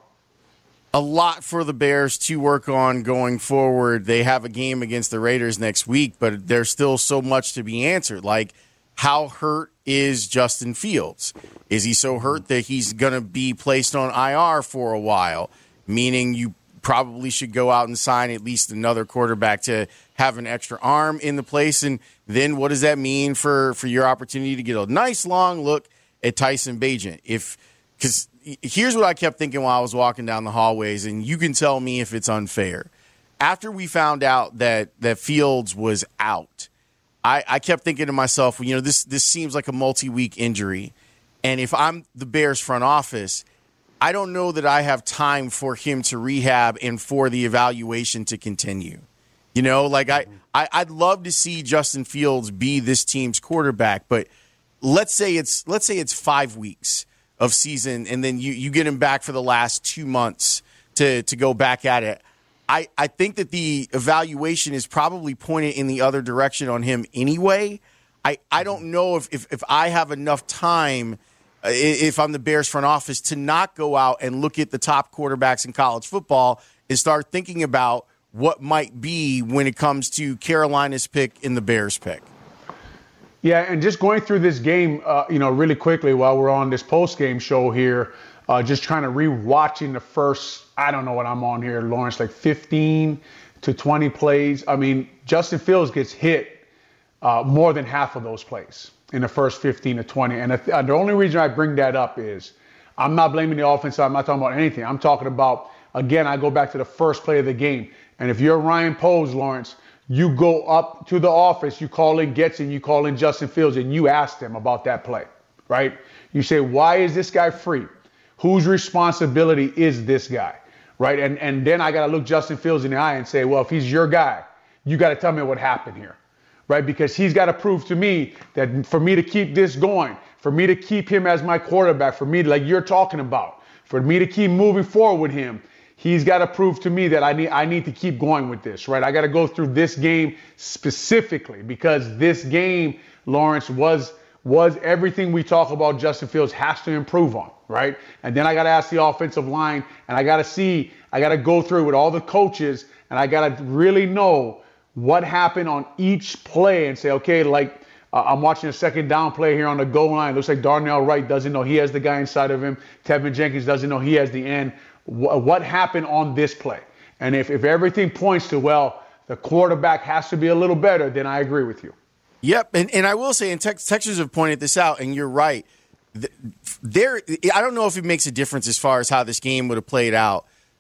A lot for the Bears to work on going forward. They have a game against the Raiders next week, but there's still so much to be answered. Like, how hurt is Justin Fields? Is he so hurt that he's going to be placed on IR for a while, meaning you probably should go out and sign at least another quarterback to have an extra arm in the place? And then what does that mean for your opportunity to get a nice long look at Tyson Bagent? Because here's what I kept thinking while I was walking down the hallways, and you can tell me if it's unfair. After we found out that Fields was out, I kept thinking to myself, this seems like a multi-week injury. And if I'm the Bears front office, I don't know that I have time for him to rehab and for the evaluation to continue. I'd love to see Justin Fields be this team's quarterback, but let's say it's 5 weeks of season, and then you get him back for the last 2 months to go back at it. I think that the evaluation is probably pointed in the other direction on him anyway. I don't know if I have enough time, if I'm the Bears front office, to not go out and look at the top quarterbacks in college football and start thinking about what might be when it comes to Carolina's pick and the Bears' pick. Yeah, and just going through this game, really quickly while we're on this post-game show here, just trying to rewatching the first, I don't know what I'm on here, Lawrence, like 15 to 20 plays. I mean, Justin Fields gets hit more than half of those plays in the first 15 to 20. And the only reason I bring that up is I'm not blaming the offense. I'm not talking about anything. I'm talking about, again, I go back to the first play of the game. And if you're Ryan Poles, Lawrence, you go up to the office, you call in Getson, you call in Justin Fields, and you ask them about that play, right? You say, why is this guy free? Whose responsibility is this guy, right? And then I got to look Justin Fields in the eye and say, well, if he's your guy, you got to tell me what happened here, right? Because he's got to prove to me that for me to keep this going, for me to keep him as my quarterback, for me, like you're talking about, for me to keep moving forward with him, he's got to prove to me that I need to keep going with this, right? I got to go through this game specifically because this game, Lawrence, was everything we talk about Justin Fields has to improve on, right? And then I got to ask the offensive line, and I got to go through with all the coaches, and I got to really know what happened on each play and say, okay, like I'm watching a second down play here on the goal line. It looks like Darnell Wright doesn't know he has the guy inside of him. Tevin Jenkins doesn't know he has the end. What happened on this play? And if everything points to, well, the quarterback has to be a little better, then I agree with you. Yep, and I will say, and Texans have pointed this out, and you're right. I don't know if it makes a difference as far as how this game would have played out.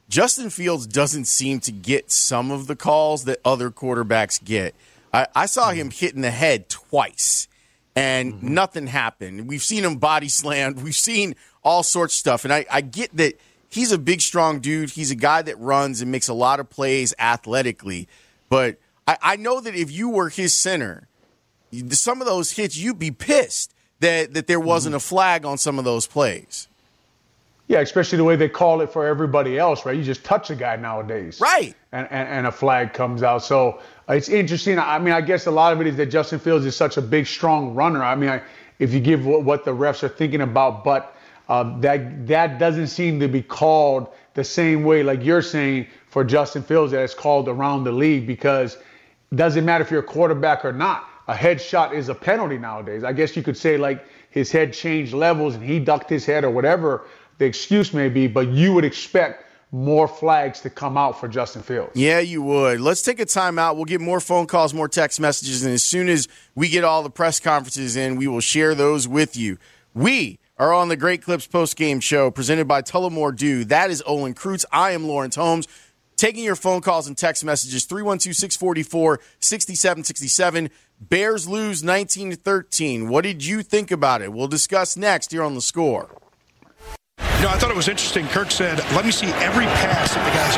Justin Fields doesn't seem to get some of the calls that other quarterbacks get. I saw him hit in the head twice, and nothing happened. We've seen him body slammed. We've seen all sorts of stuff, and I get that he's a big, strong dude. He's a guy that runs and makes a lot of plays athletically, but I know that if you were his center, some of those hits, you'd be pissed that there wasn't a flag on some of those plays. Yeah, especially the way they call it for everybody else, right? You just touch a guy nowadays. Right. And a flag comes out. So it's interesting. I mean, I guess a lot of it is that Justin Fields is such a big, strong runner. I mean, if you give what the refs are thinking about, but that doesn't seem to be called the same way, like you're saying, for Justin Fields that it's called around the league, because it doesn't matter if you're a quarterback or not. A headshot is a penalty nowadays. I guess you could say, like, his head changed levels and he ducked his head or whatever the excuse may be, but you would expect more flags to come out for Justin Fields. Yeah, you would. Let's take a timeout. We'll get more phone calls, more text messages, and as soon as we get all the press conferences in, we will share those with you. We are on the Great Clips postgame show presented by Tullamore Dew. That is Olin Kreutz. I am Lawrence Holmes. Taking your phone calls and text messages, 312-644-6767. Bears lose 19-13. What did you think about it? We'll discuss next here on The Score. I thought it was interesting. Kirk said, let me see every pass that the guys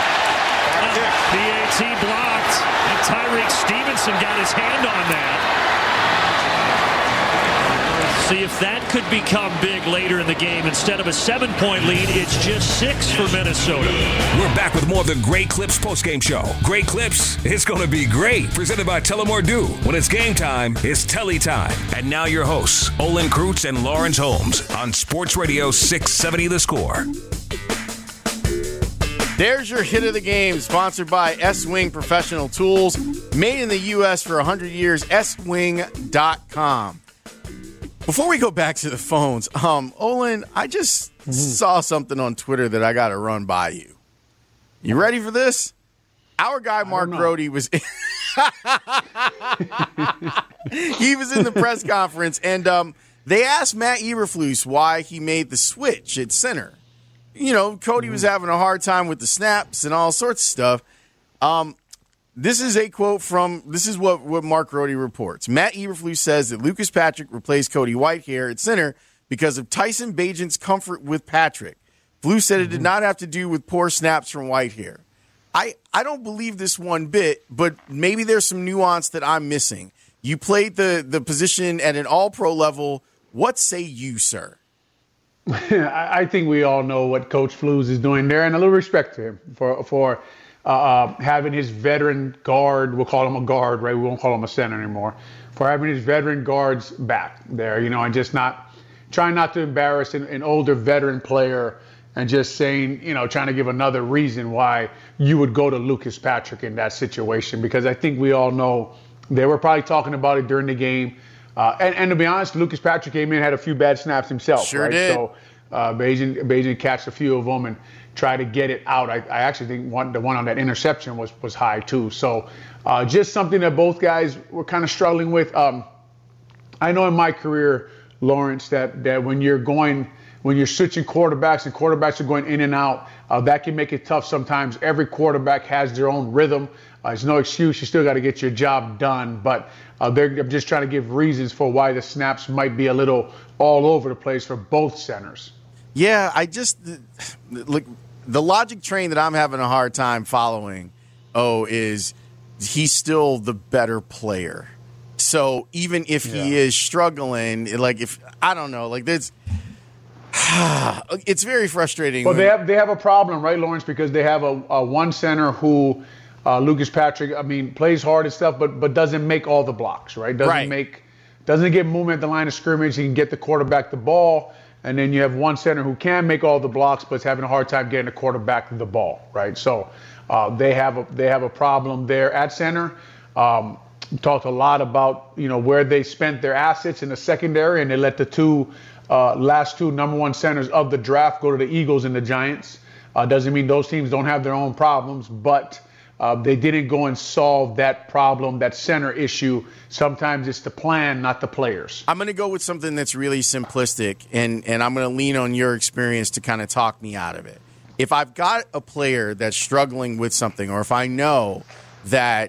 caught. BAT blocked, and Tyreek Stevenson got his hand on that. See if that could become big later in the game. Instead of a 7-point lead, it's just 6 for Minnesota. We're back with more of the Great Clips postgame show. Great Clips, it's going to be great. Presented by Tullamore Dew. When it's game time, it's Telly time. And now your hosts, Olin Kreutz and Lawrence Holmes on Sports Radio 670 The Score. There's your hit of the game, sponsored by S-Wing Professional Tools. Made in the U.S. for 100 years, swing.com. Before we go back to the phones, Olin, I just saw something on Twitter that I got to run by you. You ready for this? Our guy Mark Grody was he was in the press conference, and they asked Matt Eberflus why he made the switch at center. You know, Cody was having a hard time with the snaps and all sorts of stuff. This is a quote this is what Mark Grody reports. Matt Eberflus says that Lucas Patrick replaced Cody Whitehair at center because of Tyson Bagent's comfort with Patrick. Flus said it did not have to do with poor snaps from Whitehair. I don't believe this one bit, but maybe there's some nuance that I'm missing. You played the position at an all-pro level. What say you, sir? I think we all know what Coach Flus is doing there, and a little respect to him for having his veteran guard, we'll call him a guard, right? We won't call him a center anymore. For having his veteran guards back there, and just trying not to embarrass an older veteran player and just saying, trying to give another reason why you would go to Lucas Patrick in that situation, because I think we all know they were probably talking about it during the game. And to be honest, Lucas Patrick came in, had a few bad snaps himself. Sure right? did. So Bagent catched a few of them and try to get it out. I actually think the one on that interception was high too. So just something that both guys were kind of struggling with. I know in my career, Lawrence, that when you're switching quarterbacks and quarterbacks are going in and out, that can make it tough sometimes. Every quarterback has their own rhythm. There's no excuse. You still got to get your job done. But they're just trying to give reasons for why the snaps might be a little all over the place for both centers. Yeah, look, the logic train that I'm having a hard time following, is he's still the better player. So even if he is struggling, I don't know, there's it's very frustrating. Well, they have a problem, right, Lawrence, because they have a one center who Lucas Patrick, plays hard and stuff, but doesn't make all the blocks, right? Doesn't get movement at the line of scrimmage. He can get the quarterback the ball. And then you have one center who can make all the blocks, but is having a hard time getting the quarterback the ball, right? So they have a problem there at center. Talked a lot about where they spent their assets in the secondary, and they let the last two number one centers of the draft go to the Eagles and the Giants. Doesn't mean those teams don't have their own problems, but they didn't go and solve that problem, that center issue. Sometimes it's the plan, not the players. I'm going to go with something that's really simplistic, and I'm going to lean on your experience to kind of talk me out of it. if I've got a player that's struggling with something, or if I know that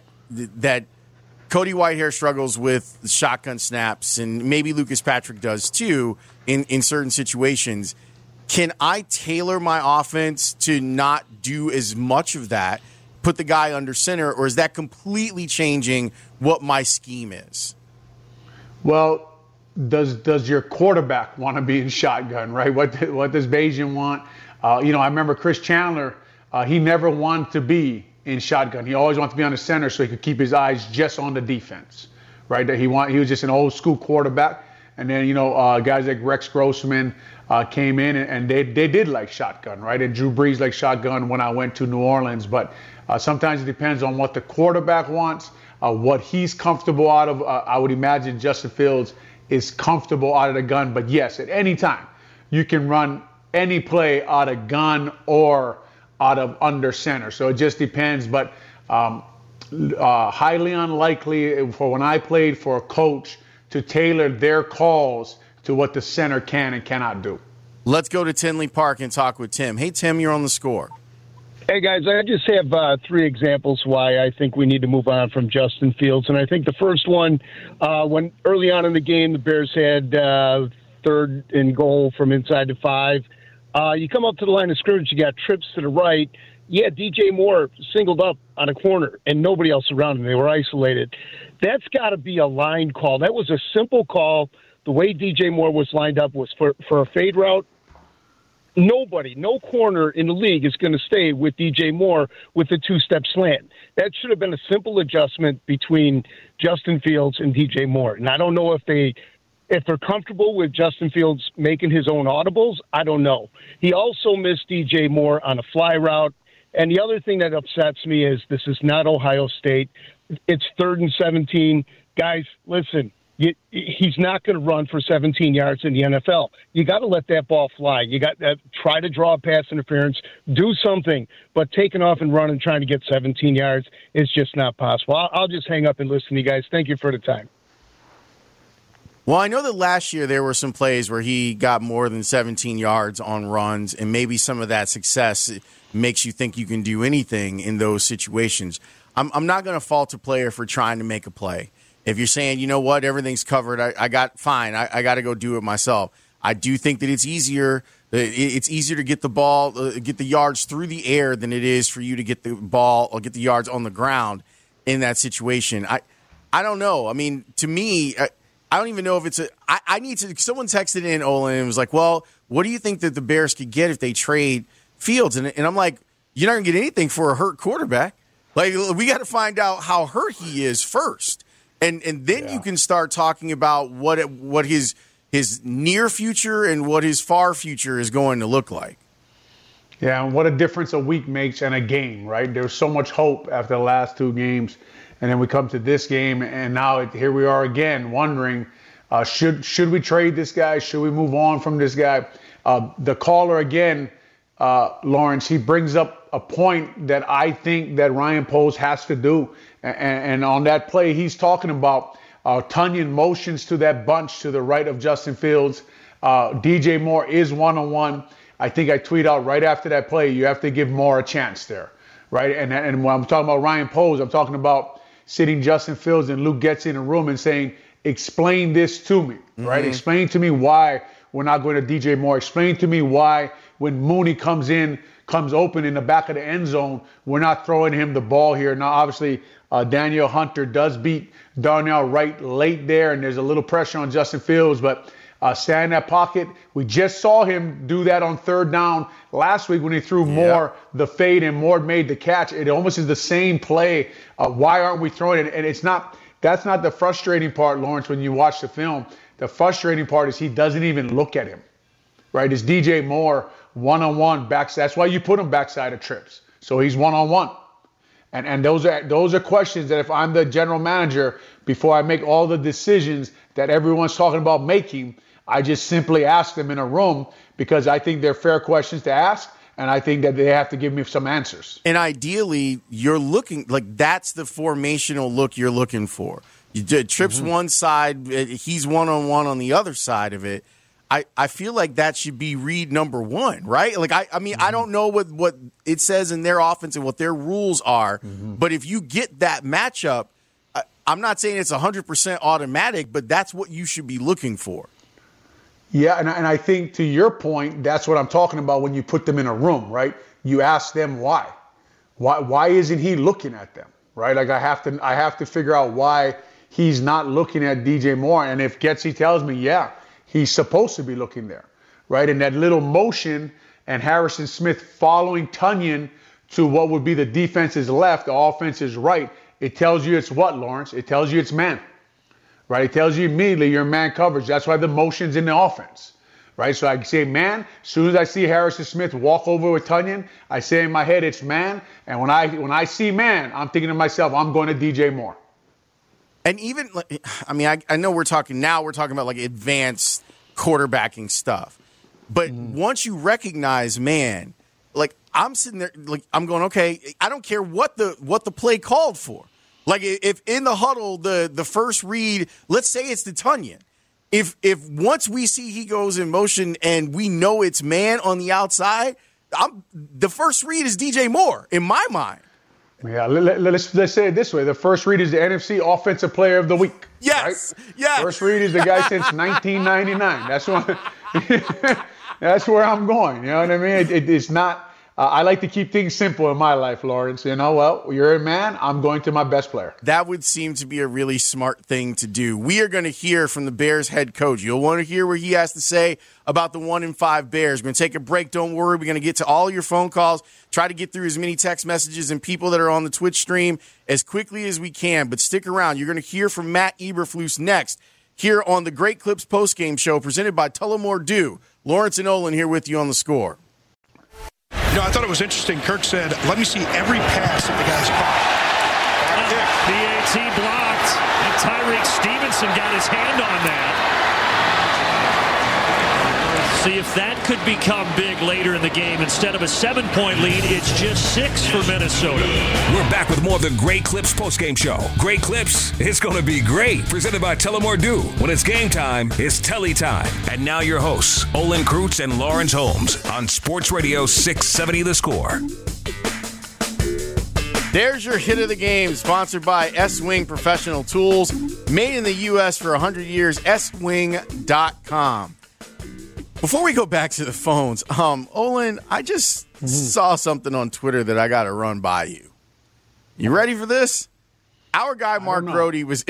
Cody Whitehair struggles with shotgun snaps, and maybe Lucas Patrick does too in certain situations, can I tailor my offense to not do as much of that, put the guy under center, or is that completely changing what my scheme is? Well, does your quarterback want to be in shotgun, right? What does Bagent want? I remember Chris Chandler, he never wanted to be in shotgun. He always wanted to be on the center so he could keep his eyes just on the defense, right? He was just an old school quarterback. And then, guys like Rex Grossman came in, and they did like shotgun, right? And Drew Brees liked shotgun when I went to New Orleans. But sometimes it depends on what the quarterback wants, what he's comfortable out of. I would imagine Justin Fields is comfortable out of the gun. But yes, at any time, you can run any play out of gun or out of under center. So it just depends. But highly unlikely for when I played for a coach to tailor their calls to what the center can and cannot do. Let's go to Tinley Park and talk with Tim. Hey, Tim, you're on the Score. Hey, guys, I just have 3 examples why I think we need to move on from Justin Fields. And I think the first one, when early on in the game, the Bears had 3rd and goal from inside the 5. You come up to the line of scrimmage, you got trips to the right. Yeah, DJ Moore singled up on a corner and nobody else around him. They were isolated. That's got to be a line call. That was a simple call. The way DJ Moore was lined up was for a fade route. Nobody, no corner in the league is going to stay with DJ Moore with the 2-step slant. That should have been a simple adjustment between Justin Fields and DJ Moore. And I don't know if they're comfortable with Justin Fields making his own audibles. I don't know. He also missed DJ Moore on a fly route. And the other thing that upsets me is this is not Ohio State. It's 3rd and 17. Guys, listen, he's not going to run for 17 yards in the NFL. You got to let that ball fly. You got to try to draw a pass interference, do something. But taking off and running, trying to get 17 yards is just not possible. I'll just hang up and listen to you guys. Thank you for the time. Well, I know that last year there were some plays where he got more than 17 yards on runs, and maybe some of that success makes you think you can do anything in those situations. I'm not going to fault a player for trying to make a play. If you're saying, you know what, everything's covered, I got to go do it myself. I do think that it's easier to get the ball, get the yards through the air than it is for you to get the ball or get the yards on the ground in that situation. I don't know. I mean, to me, I don't even know if it's I need to. Someone texted in, Olin, and was like, well, what do you think that the Bears could get if they trade Fields? And I'm like, you're not going to get anything for a hurt quarterback. Like, we got to find out how hurt he is first. And then you can start talking about what his near future and what his far future is going to look like. Yeah, and what a difference a week makes in a game, right? There's so much hope after the last 2 games. And then we come to this game, and now here we are again wondering, should we trade this guy? Should we move on from this guy? The caller again, Lawrence, he brings up a point that I think that Ryan Poles has to do. And on that play, he's talking about Tunyon motions to that bunch to the right of Justin Fields. DJ Moore is one-on-one. I think I tweet out right after that play, you have to give Moore a chance there, right? And when I'm talking about Ryan Poles, I'm talking about sitting Justin Fields and Luke Getsy in a room and saying, explain this to me, right? Mm-hmm. Explain to me why we're not going to DJ Moore. Explain to me why when Mooney comes open in the back of the end zone, we're not throwing him the ball here. Now, obviously, Daniel Hunter does beat Darnell Wright late there, and there's a little pressure on Justin Fields, but stay in that pocket. We just saw him do that on 3rd down last week when he threw Moore the fade and Moore made the catch. It almost is the same play. Why aren't we throwing it? And that's not the frustrating part, Lawrence, when you watch the film. The frustrating part is he doesn't even look at him, right? It's DJ Moore one-on-one backside. That's why you put him backside of trips. So he's one-on-one. And those are questions that if I'm the general manager, before I make all the decisions that everyone's talking about making, I just simply ask them in a room because I think they're fair questions to ask, and I think that they have to give me some answers. And ideally, you're looking like that's the formational look you're looking for. You did trips one side, he's one-on-one on the other side of it. I feel like that should be read number one, right? Like, I mean, I don't know what it says in their offense and what their rules are, but if you get that matchup, I'm not saying it's 100% automatic, but that's what you should be looking for. Yeah, and I think to your point, that's what I'm talking about when you put them in a room, right? You ask them why. Why isn't he looking at them, right? Like I have to figure out why he's not looking at DJ Moore. And if Getsy tells me, yeah, he's supposed to be looking there, right? And that little motion and Harrison Smith following Tonyan to what would be the defense's left, the offense's right, it tells you it's what, Lawrence? It tells you it's man, right? It tells you immediately you're man coverage. That's why the motion's in the offense, right? So I say man. As soon as I see Harrison Smith walk over with Tonyan, I say in my head it's man. And when I see man, I'm thinking to myself, I'm going to DJ Moore. And even, I mean, I know we're talking about like advanced quarterbacking stuff. But once you recognize man, like I'm sitting there, like I'm going, okay, I don't care what the play called for. Like if in the huddle, the first read, let's say it's the Tonyan. If once we see he goes in motion and we know it's man on the outside, the first read is DJ Moore in my mind. Yeah, let's say it this way. The first read is the NFC Offensive Player of the Week. Yes, right? yes. First read is the guy since 1999. That's where I'm going. You know what I mean? It's not. I like to keep things simple in my life, Lawrence. You know, well, you're a man. I'm going to my best player. That would seem to be a really smart thing to do. We are going to hear from the Bears head coach. You'll want to hear what he has to say about the 1-5 Bears. We're going to take a break. Don't worry. We're going to get to all your phone calls, try to get through as many text messages and people that are on the Twitch stream as quickly as we can. But stick around. You're going to hear from Matt Eberflus next here on the Great Clips postgame show presented by Tullamore Dew. Lawrence and Olin here with you on The Score. You know, I thought it was interesting. Kirk said, let me see every pass that the guy's caught. PAT blocked, and Tyreek Stevenson got his hand on that. See if that could become big later in the game. Instead of a 7-point lead, it's just 6 for Minnesota. We're back with more of the Great Clips postgame show. Great Clips, it's going to be great. Presented by Tullamore Dew. When it's game time, it's Telly time. And now your hosts, Olin Kreutz and Lawrence Holmes on Sports Radio 670 The Score. There's your hit of the game, sponsored by S-Wing Professional Tools. Made in the U.S. for 100 years, swing.com. Before we go back to the phones, Olin, I just saw something on Twitter that I got to run by you. You ready for this? Our guy Mark Grody was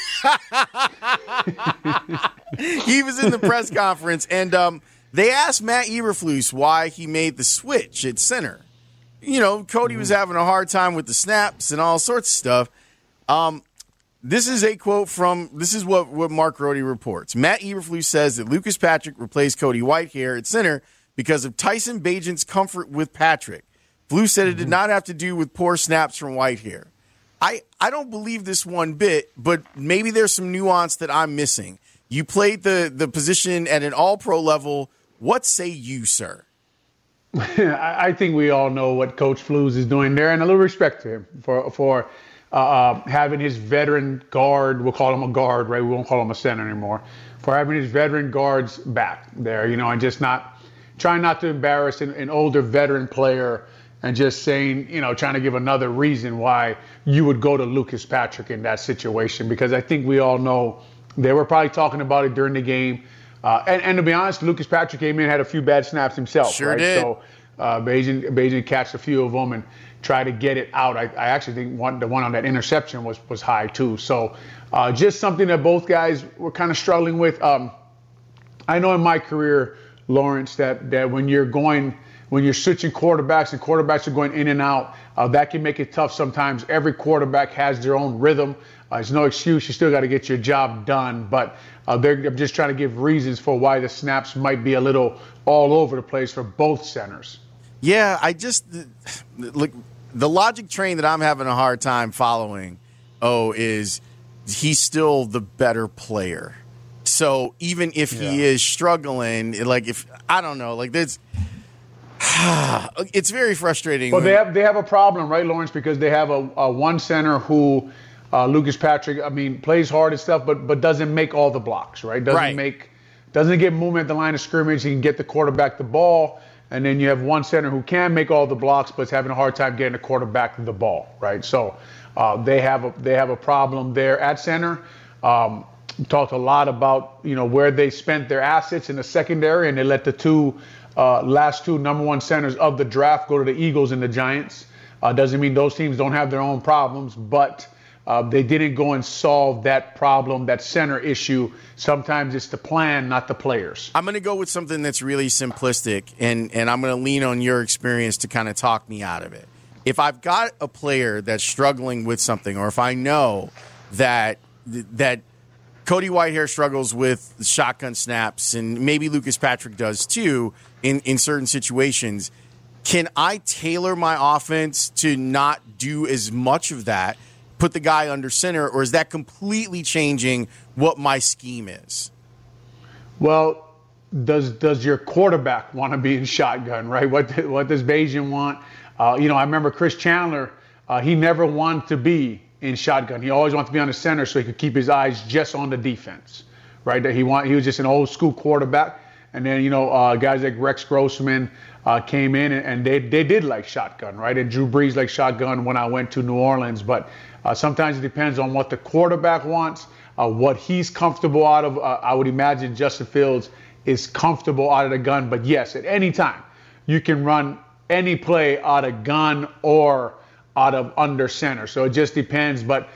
he was in the press conference, and they asked Matt Eberflus why he made the switch at center. You know, Cody was having a hard time with the snaps and all sorts of stuff. This is a quote this is what Mark Grody reports. Matt Eberflus says that Lucas Patrick replaced Cody Whitehair at center because of Tyson Bagent's comfort with Patrick. Flus said it did not have to do with poor snaps from Whitehair. I don't believe this one bit, but maybe there's some nuance that I'm missing. You played the position at an all-pro level. What say you, sir? I think we all know what Coach Flus is doing there, and a little respect to him for having his veteran guard, we'll call him a guard, right? We won't call him a center anymore, for having his veteran guards back there, you know, and just trying not to embarrass an older veteran player and just saying, you know, trying to give another reason why you would go to Lucas Patrick in that situation, because I think we all know they were probably talking about it during the game. And to be honest, Lucas Patrick came in, had a few bad snaps himself. Sure right? did. So Bagent catched a few of them and try to get it out. I actually think the one on that interception was high too. So just something that both guys were kind of struggling with. I know in my career, Lawrence, that when you're switching quarterbacks and quarterbacks are going in and out, that can make it tough sometimes. Every quarterback has their own rhythm. There's no excuse. You still got to get your job done. But they're just trying to give reasons for why the snaps might be a little all over the place for both centers. Yeah, look, the logic train that I'm having a hard time following, is he's still the better player. So even if he is struggling, I don't know, there's it's very frustrating. Well, they have a problem, right, Lawrence, because they have a one center who Lucas Patrick, plays hard and stuff, but doesn't make all the blocks, right? Doesn't doesn't get movement at the line of scrimmage. He can get the quarterback the ball. And then you have one center who can make all the blocks, but is having a hard time getting the quarterback the ball, right? So they have a problem there at center. We talked a lot about where they spent their assets in the secondary, and they let the last two number one centers of the draft go to the Eagles and the Giants. Doesn't mean those teams don't have their own problems, but they didn't go and solve that problem, that center issue. Sometimes it's the plan, not the players. I'm going to go with something that's really simplistic, and I'm going to lean on your experience to kind of talk me out of it. If I've got a player that's struggling with something, or if I know that Cody Whitehair struggles with shotgun snaps, and maybe Lucas Patrick does too in certain situations, can I tailor my offense to not do as much of that, put the guy under center, or is that completely changing what my scheme is? Well, does your quarterback want to be in shotgun, right? What does Bagent want? I remember Chris Chandler, he never wanted to be in shotgun. He always wanted to be on the center so he could keep his eyes just on the defense, right? He was just an old school quarterback. And then, guys like Rex Grossman came in, and they did like shotgun, right? And Drew Brees liked shotgun when I went to New Orleans. But sometimes it depends on what the quarterback wants, what he's comfortable out of. I would imagine Justin Fields is comfortable out of the gun. But, yes, at any time, you can run any play out of gun or out of under center. So it just depends. But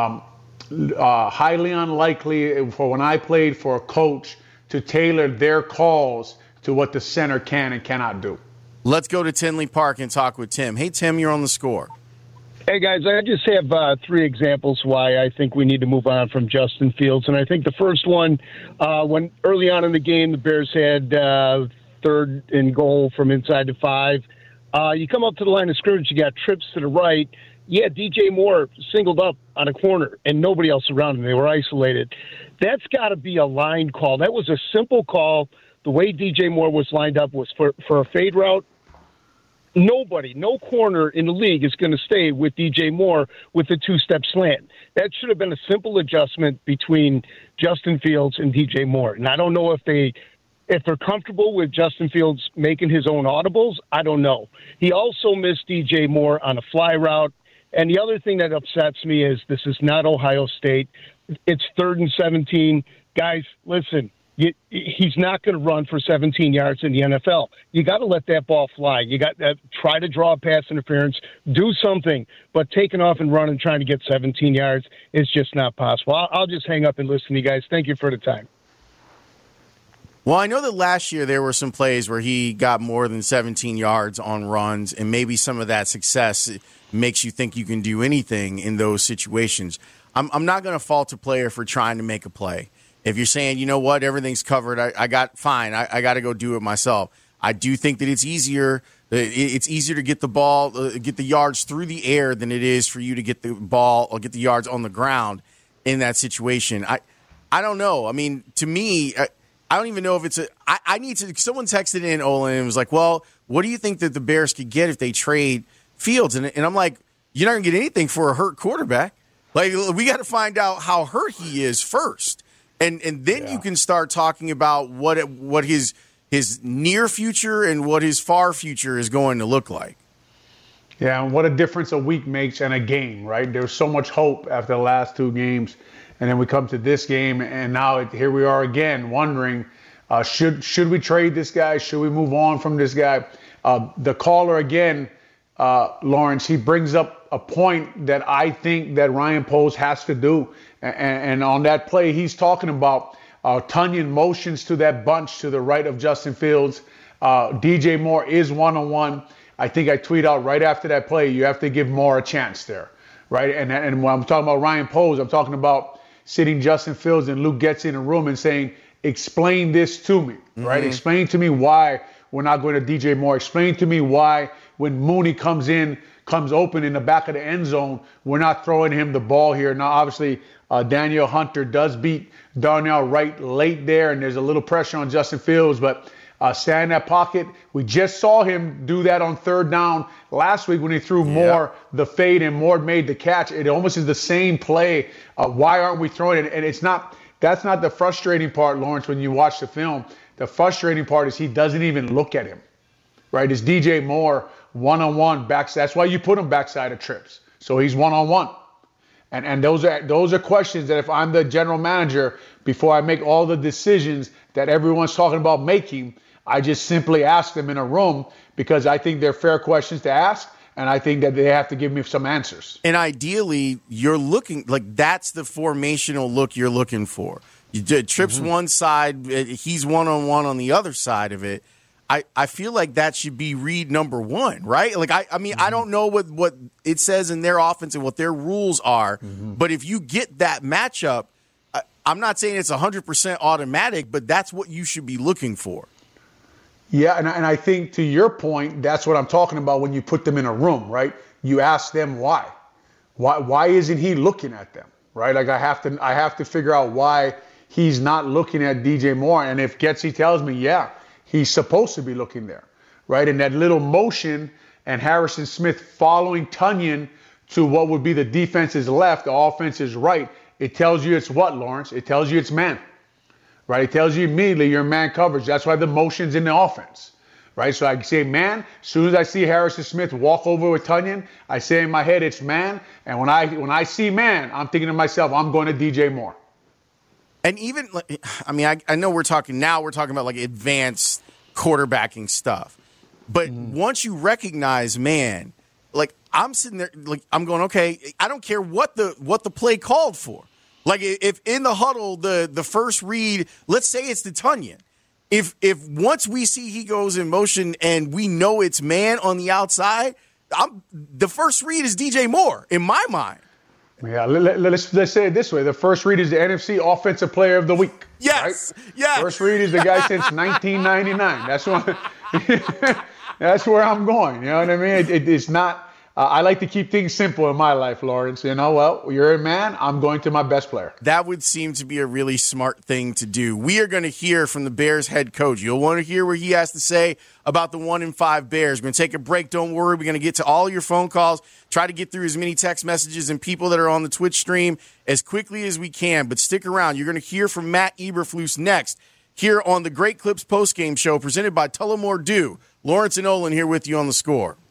highly unlikely for when I played for a coach to tailor their calls to what the center can and cannot do. Let's go to Tinley Park and talk with Tim. Hey, Tim, you're on the Score. Hey, guys, I just have three examples why I think we need to move on from Justin Fields. And I think the first one, when early on in the game, the Bears had 3rd and goal from inside the 5. You come up to the line of scrimmage, you got trips to the right. Yeah, DJ Moore singled up on a corner and nobody else around him. They were isolated. That's got to be a line call. That was a simple call. The way DJ Moore was lined up was for a fade route. Nobody, no corner in the league is going to stay with DJ Moore with the 2-step slant. That should have been a simple adjustment between Justin Fields and DJ Moore. And I don't know if they're comfortable with Justin Fields making his own audibles. I don't know. He also missed DJ Moore on a fly route. And the other thing that upsets me is this is not Ohio State. It's 3rd and 17. Guys, listen, he's not going to run for 17 yards in the NFL. You got to let that ball fly. You got to try to draw a pass interference, do something, but taking off and running, trying to get 17 yards is just not possible. I'll just hang up and listen to you guys. Thank you for the time. Well, I know that last year there were some plays where he got more than 17 yards on runs, and maybe some of that success makes you think you can do anything in those situations. I'm not going to fault a player for trying to make a play. If you're saying, you know what, everything's covered, I got to go do it myself. I do think that it's easier to get the ball, get the yards through the air than it is for you to get the ball or get the yards on the ground in that situation. I don't know. I mean, to me, I don't even know if it's I need to. Someone texted in, Olin, and was like, well, what do you think that the Bears could get if they trade Fields? And I'm like, you're not going to get anything for a hurt quarterback. Like, we got to find out how hurt he is first. And then you can start talking about what his near future and what his far future is going to look like. Yeah, and what a difference a week makes in a game, right? There's so much hope after the last 2 games. And then we come to this game, and now here we are again wondering, should we trade this guy? Should we move on from this guy? The caller again, Lawrence, he brings up a point that I think that Ryan Poles has to do. And on that play, he's talking about Tunyon motions to that bunch to the right of Justin Fields. DJ Moore is one-on-one. I think I tweet out right after that play, you have to give Moore a chance there, right? And when I'm talking about Ryan Poles, I'm talking about sitting Justin Fields and Luke Getsy in a room and saying, explain this to me, right? Explain to me why we're not going to DJ Moore. Explain to me why when Mooney comes open in the back of the end zone, we're not throwing him the ball here. Now, obviously, Daniel Hunter does beat Darnell Wright late there, and there's a little pressure on Justin Fields, but stay in that pocket. We just saw him do that on 3rd down last week when he threw Moore the fade and Moore made the catch. It almost is the same play. Why aren't we throwing it? And it's not That's not the frustrating part, Lawrence, when you watch the film. The frustrating part is he doesn't even look at him, right? It's DJ Moore one-on-one backside. That's why you put him backside of trips. So he's one-on-one. And those are questions that if I'm the general manager, before I make all the decisions that everyone's talking about making, I just simply ask them in a room because I think they're fair questions to ask, and I think that they have to give me some answers. And ideally, you're looking like that's the formational look you're looking for. You did Trips one side, he's one-on-one on the other side of it. I feel like that should be read number one, right? Like, I mean, I don't know what it says in their offense and what their rules are, but if you get that matchup, I'm not saying it's 100% automatic, but that's what you should be looking for. Yeah, and I think to your point, that's what I'm talking about when you put them in a room, right? You ask them why. Why isn't he looking at them, right? Like I have to figure out why he's not looking at DJ Moore. And if Getsy tells me, yeah, he's supposed to be looking there, right? And that little motion and Harrison Smith following Tonyan to what would be the defense's left, the offense's right, it tells you it's what, Lawrence? It tells you it's man, right? It tells you immediately you're man coverage. That's why the motion's in the offense, right? So I say man. As soon as I see Harrison Smith walk over with Tonyan, I say in my head it's man. And when I see man, I'm thinking to myself, I'm going to DJ Moore. And even, I mean, I know we're talking about like advanced quarterbacking stuff. But once you recognize man, like I'm sitting there, like I'm going, okay, I don't care what the play called for. Like if in the huddle, the first read, let's say it's the Tonyan. If once we see he goes in motion and we know it's man on the outside, the first read is DJ Moore in my mind. Yeah, let's say it this way. The first read is the NFC Offensive Player of the Week. Yes, right? yes. First read is the guy since 1999. That's where I'm going. You know what I mean? It's not. I like to keep things simple in my life, Lawrence. You know, well, you're a man. I'm going to my best player. That would seem to be a really smart thing to do. We are going to hear from the Bears head coach. You'll want to hear what he has to say about the 1-5 Bears. We're going to take a break. Don't worry. We're going to get to all your phone calls, try to get through as many text messages and people that are on the Twitch stream as quickly as we can. But stick around. You're going to hear from Matt Eberflus next here on the Great Clips postgame show presented by Tullamore Dew. Lawrence and Olin here with you on The Score.